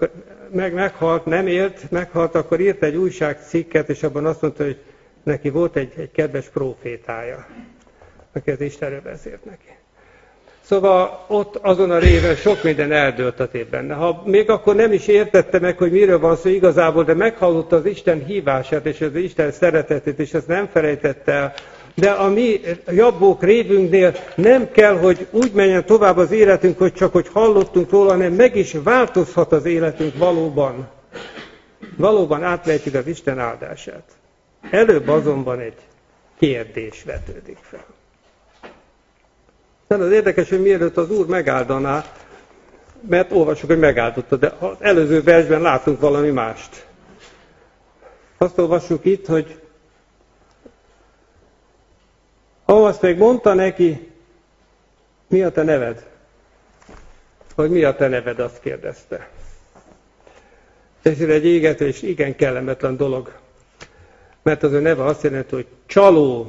A: meghalt, akkor írt egy újságcikket, és abban azt mondta, hogy neki volt egy kedves prófétája, aki az Istenről beszélt neki. Szóval ott azon a réven sok minden eldőltetett benne. Ha még akkor nem is értette meg, hogy miről van szó igazából, de meghallotta az Isten hívását és az Isten szeretetét, és ezt nem felejtette el. De a mi jabbók révünknél nem kell, hogy úgy menjen tovább az életünk, hogy csak hogy hallottunk róla, hanem meg is változhat az életünk valóban. Valóban átvehetjük az Isten áldását. Előbb azonban egy kérdés vetődik fel. Nem az érdekes, hogy mielőtt az Úr megáldaná, mert olvasjuk, hogy megáldotta, de az előző versben látunk valami mást. Azt olvassuk itt, hogy azt még mondta neki, mi a te neved? Hogy mi a te neved, azt kérdezte. Ez egy égető és igen kellemetlen dolog. Mert az ő neve azt jelenti, hogy csaló.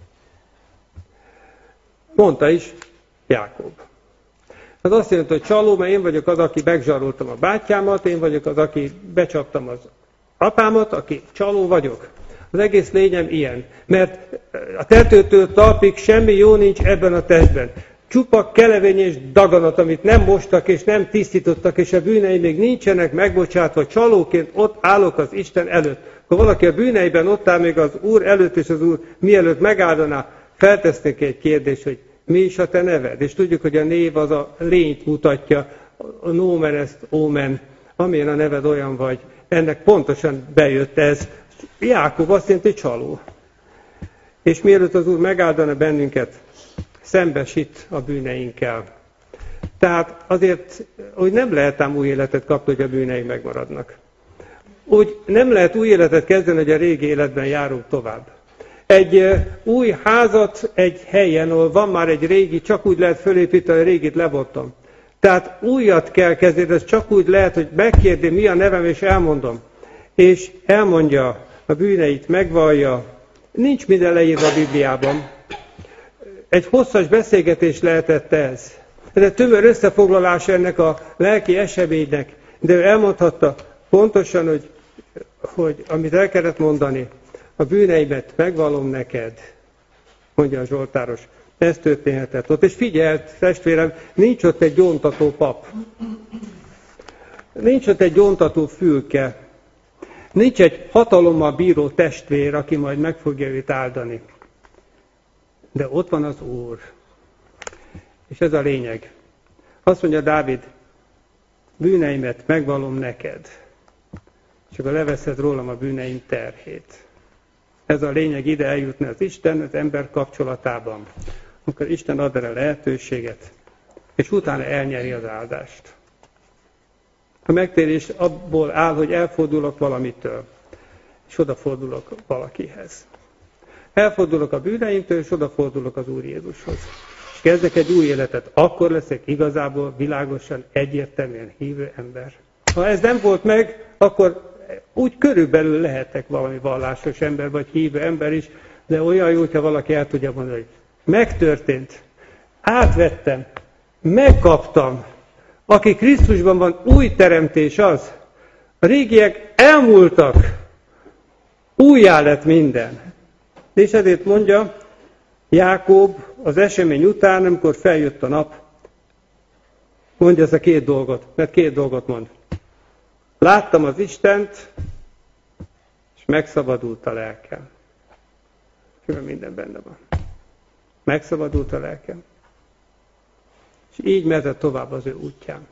A: Mondta is Jákob. Az azt jelenti, hogy csaló, mert én vagyok az, aki megzsaroltam a bátyámat, én vagyok az, aki becsaptam az apámat, aki csaló vagyok. Az egész lényem ilyen. Mert a tetőtől talpig semmi jó nincs ebben a testben. Csupa kelevény és daganat, amit nem mostak és nem tisztítottak, és a bűnei még nincsenek megbocsátva. Csalóként ott állok az Isten előtt. Ha valaki a bűneiben ott áll még az Úr előtt, és az Úr mielőtt megáldaná, feltesznek egy kérdést, hogy mi is a te neved? És tudjuk, hogy a név az a lényt mutatja, a nomen est omen, amilyen a neved olyan vagy. Ennek pontosan bejött ez. Jákob azt jelenti, csaló. És mielőtt az Úr megáldana bennünket, szembesít a bűneinkkel. Tehát azért, hogy nem lehet ám új életet kapni, hogy a bűneink megmaradnak. Úgy nem lehet új életet kezdeni, hogy a régi életben járunk tovább. Egy új házat egy helyen, ahol van már egy régi, csak úgy lehet fölépíteni, a régit lebontom. Tehát újat kell kezdeni, ez csak úgy lehet, hogy megkérdi, mi a nevem, és elmondom. És elmondja a bűneit, megvallja. Nincs minden leírva a Bibliában. Egy hosszas beszélgetés lehetett ez. Ez egy tömör összefoglalás ennek a lelki eseménynek. De ő elmondhatta pontosan, hogy amit el kellett mondani, a bűneimet megvallom neked, mondja a Zsoltáros. Ez történhetett ott. És figyelt, testvérem, nincs ott egy gyóntató pap. Nincs ott egy gyóntató fülke. Nincs egy hatalommal bíró testvér, aki majd meg fogja őt áldani. De ott van az Úr. És ez a lényeg. Azt mondja Dávid, bűneimet megvallom neked. Csak a leveszed rólam a bűneim terhét. Ez a lényeg, ide eljutni az Isten, az ember kapcsolatában. Amikor Isten ad erre lehetőséget, és utána elnyeri az áldást. A megtérés abból áll, hogy elfordulok valamitől, és odafordulok valakihez. Elfordulok a bűneimtől, és odafordulok az Úr Jézushoz. És kezdek egy új életet. Akkor leszek igazából világosan, egyértelműen hívő ember. Ha ez nem volt meg, akkor úgy körülbelül lehetek valami vallásos ember, vagy hívő ember is, de olyan jó, hogyha valaki el tudja mondani, hogy megtörtént, átvettem, megkaptam. Aki Krisztusban van, új teremtés az. A régiek elmúltak, újjá lett minden. És ezért mondja Jákob az esemény után, amikor feljött a nap, mondja ezt a két dolgot, mert két dolgot mond. Láttam az Istent, és megszabadult a lelkem. Minden benne van. Megszabadult a lelkem. És így mehetett tovább az ő útján.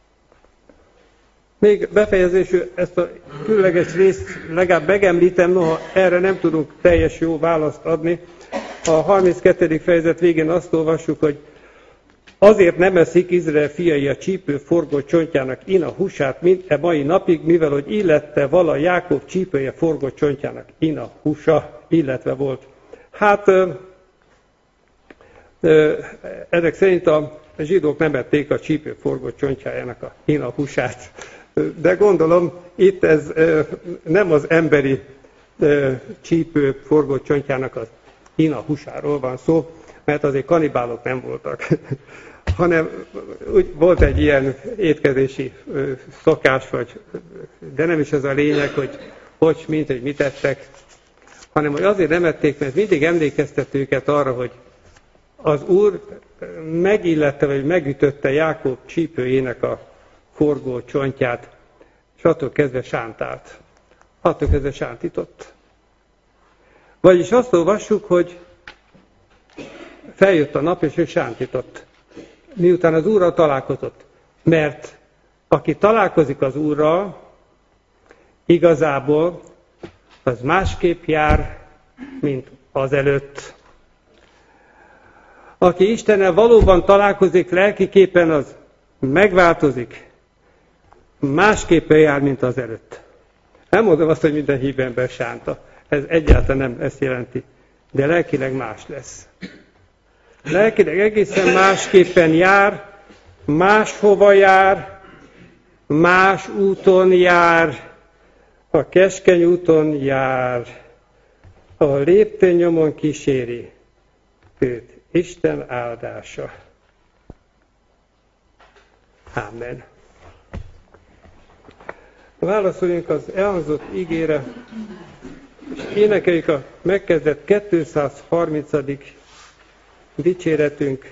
A: Még befejezésül ezt a különleges részt legalább megemlítem, noha erre nem tudunk teljes jó választ adni. A 32. fejezet végén azt olvassuk, hogy azért nem eszik Izrael fiai a csípő forgott csontjának ina húsát, mint e mai napig, mivel hogy illette vala Jákob csípője forgott csontjának ina húsa, illetve volt. Hát ezek szerint a zsidók nem ették a csípő forgott csontjájának a ina húsát. De gondolom, itt ez nem az emberi csípő forgott csontjának az ina húsáról van szó, mert azért kanibálok nem voltak, hanem úgy volt egy ilyen étkezési szokás, de nem is ez a lényeg, hogy mit ettek, hanem hogy azért nem ették, mert mindig emlékeztet őket arra, hogy az Úr megillette, vagy megütötte Jákob csípőjének a forgó csontját, és attól kezdve sántált. Attól kezdve sántított. Vagyis azt olvassuk, hogy feljött a nap, és ő sántított. Miután az Úrral találkozott. Mert aki találkozik az Úrral, igazából az másképp jár, mint azelőtt. Aki Istennel valóban találkozik lelkiképpen, az megváltozik. Másképpen jár, mint azelőtt. Nem mondom azt, hogy minden hívő ember sánta. Ez egyáltalán nem ezt jelenti. De lelkileg más lesz. Lelkileg egészen másképpen jár, máshova jár, más úton jár, a keskeny úton jár, a léptőnyomon kíséri őt Isten áldása. Amen. Válaszoljunk az elhangzott igére, és énekeljük a megkezdett 230. dicséretünk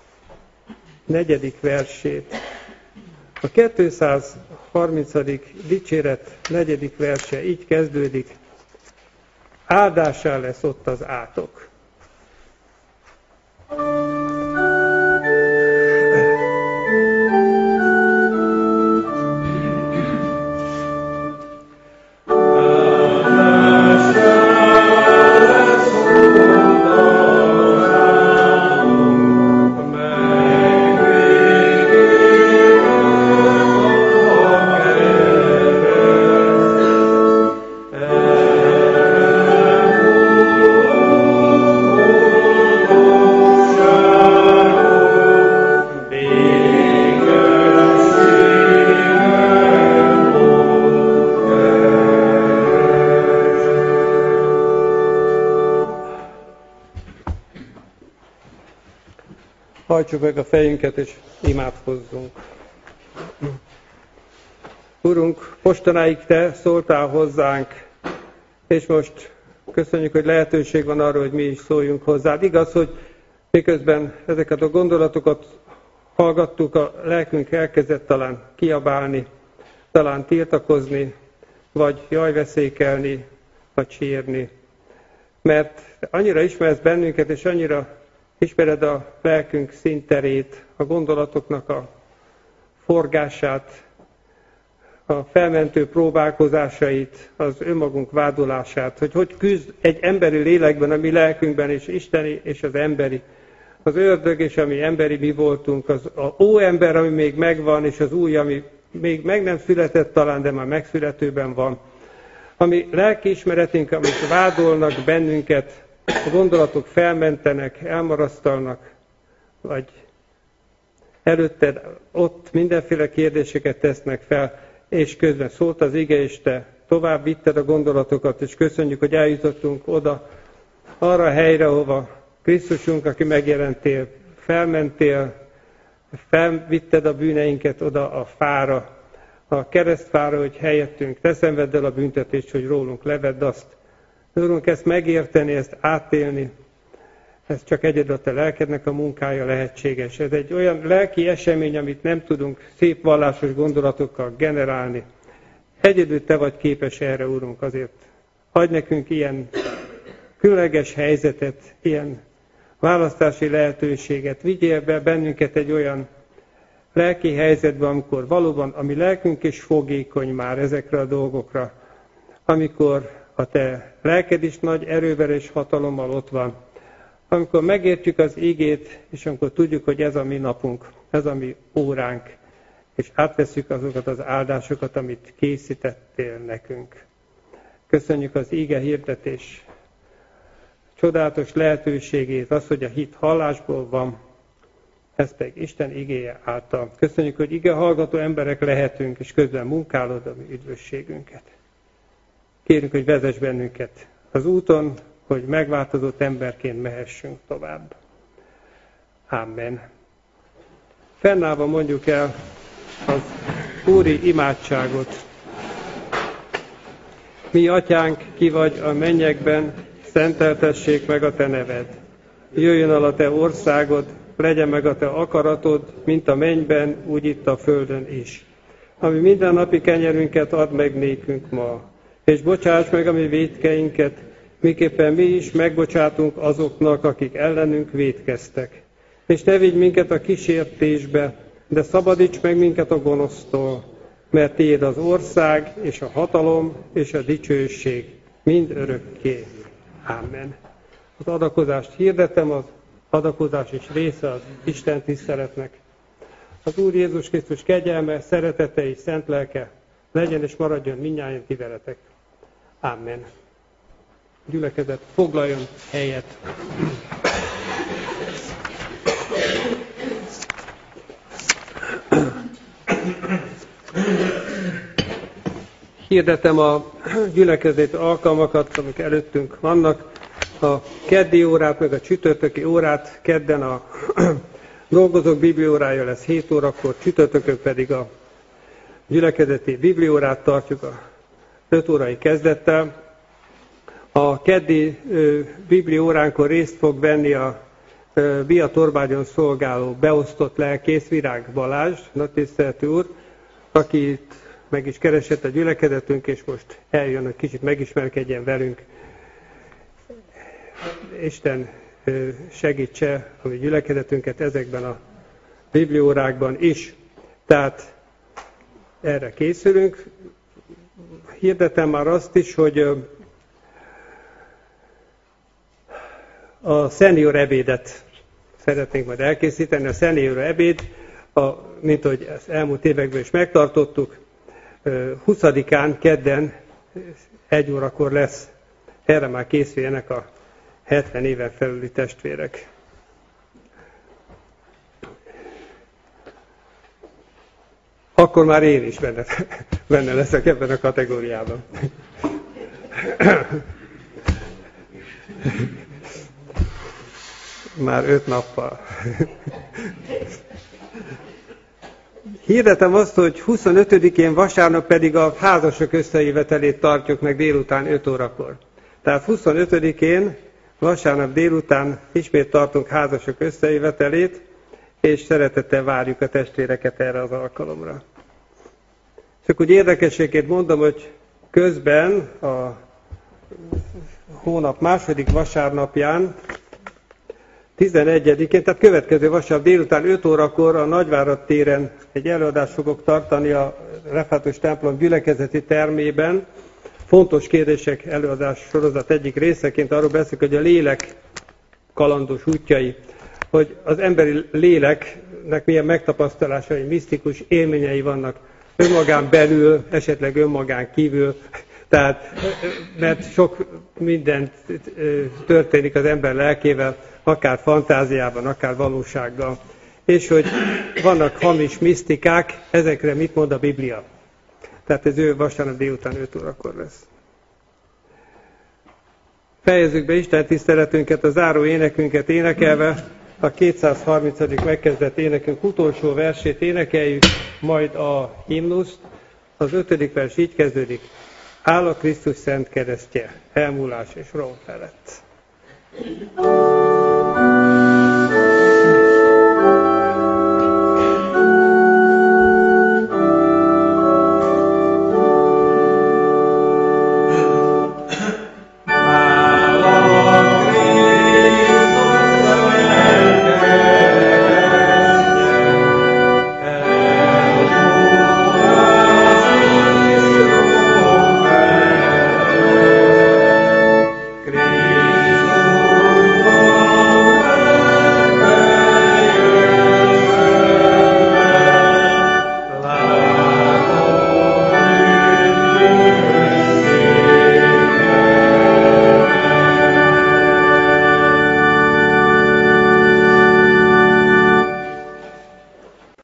A: 4. versét. A 230. dicséret 4. verse így kezdődik. Áldásá lesz ott az átok. Hajtsuk meg a fejünket, és imádkozzunk. Urunk, mostanáig Te szóltál hozzánk, és most köszönjük, hogy lehetőség van arra, hogy mi is szóljunk hozzád. Igaz, hogy miközben ezeket a gondolatokat hallgattuk, a lelkünk elkezdett talán kiabálni, talán tiltakozni, vagy jajveszékelni, vagy sírni. Mert annyira ismersz bennünket, és annyira ismered a lelkünk színterét, a gondolatoknak a forgását, a felmentő próbálkozásait, az önmagunk vádolását, hogy küzd egy emberi lélekben, a mi lelkünkben, és isteni, és az emberi. Az ördög, és ami emberi mi voltunk, az óember, ami még megvan, és az új, ami még meg nem született talán, de már megszületőben van. Ami lelkiismeretünk, amit vádolnak bennünket, a gondolatok felmentenek, elmarasztalnak, vagy előtted ott mindenféle kérdéseket tesznek fel, és közben szólt az ige, és te tovább vitted a gondolatokat, és köszönjük, hogy eljutottunk oda, arra a helyre, hova Krisztusunk, aki megjelentél, felmentél, felvitted a bűneinket oda a fára, a keresztfára, hogy helyettünk, te szenvedd el a büntetést, hogy rólunk levedd azt. Urunk, ezt megérteni, ezt átélni, ez csak egyedül a te lelkednek a munkája lehetséges. Ez egy olyan lelki esemény, amit nem tudunk szép vallásos gondolatokkal generálni. Egyedül te vagy képes erre, Urunk, azért adj nekünk ilyen különleges helyzetet, ilyen választási lehetőséget. Vigyél be bennünket egy olyan lelki helyzetbe, amikor valóban a mi lelkünk is fogékony már ezekre a dolgokra, amikor a te lelked is nagy erővel és hatalommal ott van, amikor megértjük az igét, és amikor tudjuk, hogy ez a mi napunk, ez a mi óránk, és átveszünk azokat az áldásokat, amit készítettél nekünk. Köszönjük az ige hirdetés csodálatos lehetőségét, az, hogy a hit hallásból van, ez pedig Isten igéje által. Köszönjük, hogy ige hallgató emberek lehetünk, és közben munkálod a mi üdvösségünket. Kérünk, hogy vezess bennünket az úton, hogy megváltozott emberként mehessünk tovább. Amen. Fennállva mondjuk el az úri imádságot. Mi atyánk, ki vagy a mennyekben, szenteltessék meg a te neved. Jöjjön el a te országod, legyen meg a te akaratod, mint a mennyben, úgy itt a földön is. Ami mindennapi kenyerünket add meg nékünk ma, és bocsáss meg a mi vétkeinket, miképpen mi is megbocsátunk azoknak, akik ellenünk vétkeztek. És ne vigy minket a kísértésbe, de szabadíts meg minket a gonosztól, mert tiéd az ország, és a hatalom, és a dicsőség mind örökké. Amen. Az adakozást hirdetem, az adakozás is része az Isten tiszteletnek. Az Úr Jézus Krisztus kegyelme, szeretete és szent lelke legyen és maradjon mindnyájan ti veletek. Amen. Gyülekezet, foglaljon helyet. Hirdetem a gyülekezeti alkalmakat, amik előttünk vannak. A keddi órát, meg a csütörtöki órát, kedden a dolgozók bibliórája lesz 7 órakor, csütörtökön pedig a gyülekezeti bibliórát tartjuk a 5 órai kezdettel. A keddi biblióránkon részt fog venni a Biatorbágyon szolgáló beosztott lelkész Virág Balázs, nagy tiszteletű úr, akit meg is keresett a gyülekezetünk, és most eljön, hogy kicsit megismerkedjen velünk. Isten segítse a mi gyülekezetünket ezekben a bibliórákban is. Tehát erre készülünk. Hirdetem már azt is, hogy a szenior ebédet szeretnénk majd elkészíteni. A szenior ebéd, mint ahogy ezt elmúlt években is megtartottuk, 20-án kedden 1 órakor lesz. Erre már készüljenek a 70 éven felüli testvérek. Akkor már én is benne leszek ebben a kategóriában. Már 5 nappal. Hirdetem azt, hogy 25-én vasárnap pedig a házasok összejövetelét tartjuk meg délután 5 órakor. Tehát 25-én vasárnap délután ismét tartunk házasok összejövetelét, és szeretettel várjuk a testvéreket erre az alkalomra. Csak úgy érdekességét mondom, hogy közben a hónap második vasárnapján, 11-én, tehát következő vasárnap délután 5 órakor a Nagyvárad téren egy előadást fogok tartani a Református templom gyülekezeti termében. Fontos kérdések előadás sorozat egyik részeként arról beszélünk, hogy a lélek kalandos útjai, hogy az emberi léleknek milyen megtapasztalásai, misztikus élményei vannak önmagán belül, esetleg önmagán kívül. Tehát, mert sok minden történik az ember lelkével, akár fantáziában, akár valósággal. És hogy vannak hamis misztikák, ezekre mit mond a Biblia? Tehát ez ő vasárnap délután 5 órakor lesz. Fejezzük be Isten tiszteletünket, a záró énekünket énekelve, A 230. megkezdett énekünk utolsó versét énekeljük, majd a himnuszt. Az 5. vers így kezdődik. Áll a Krisztus szent keresztje, elmúlás és rom felett.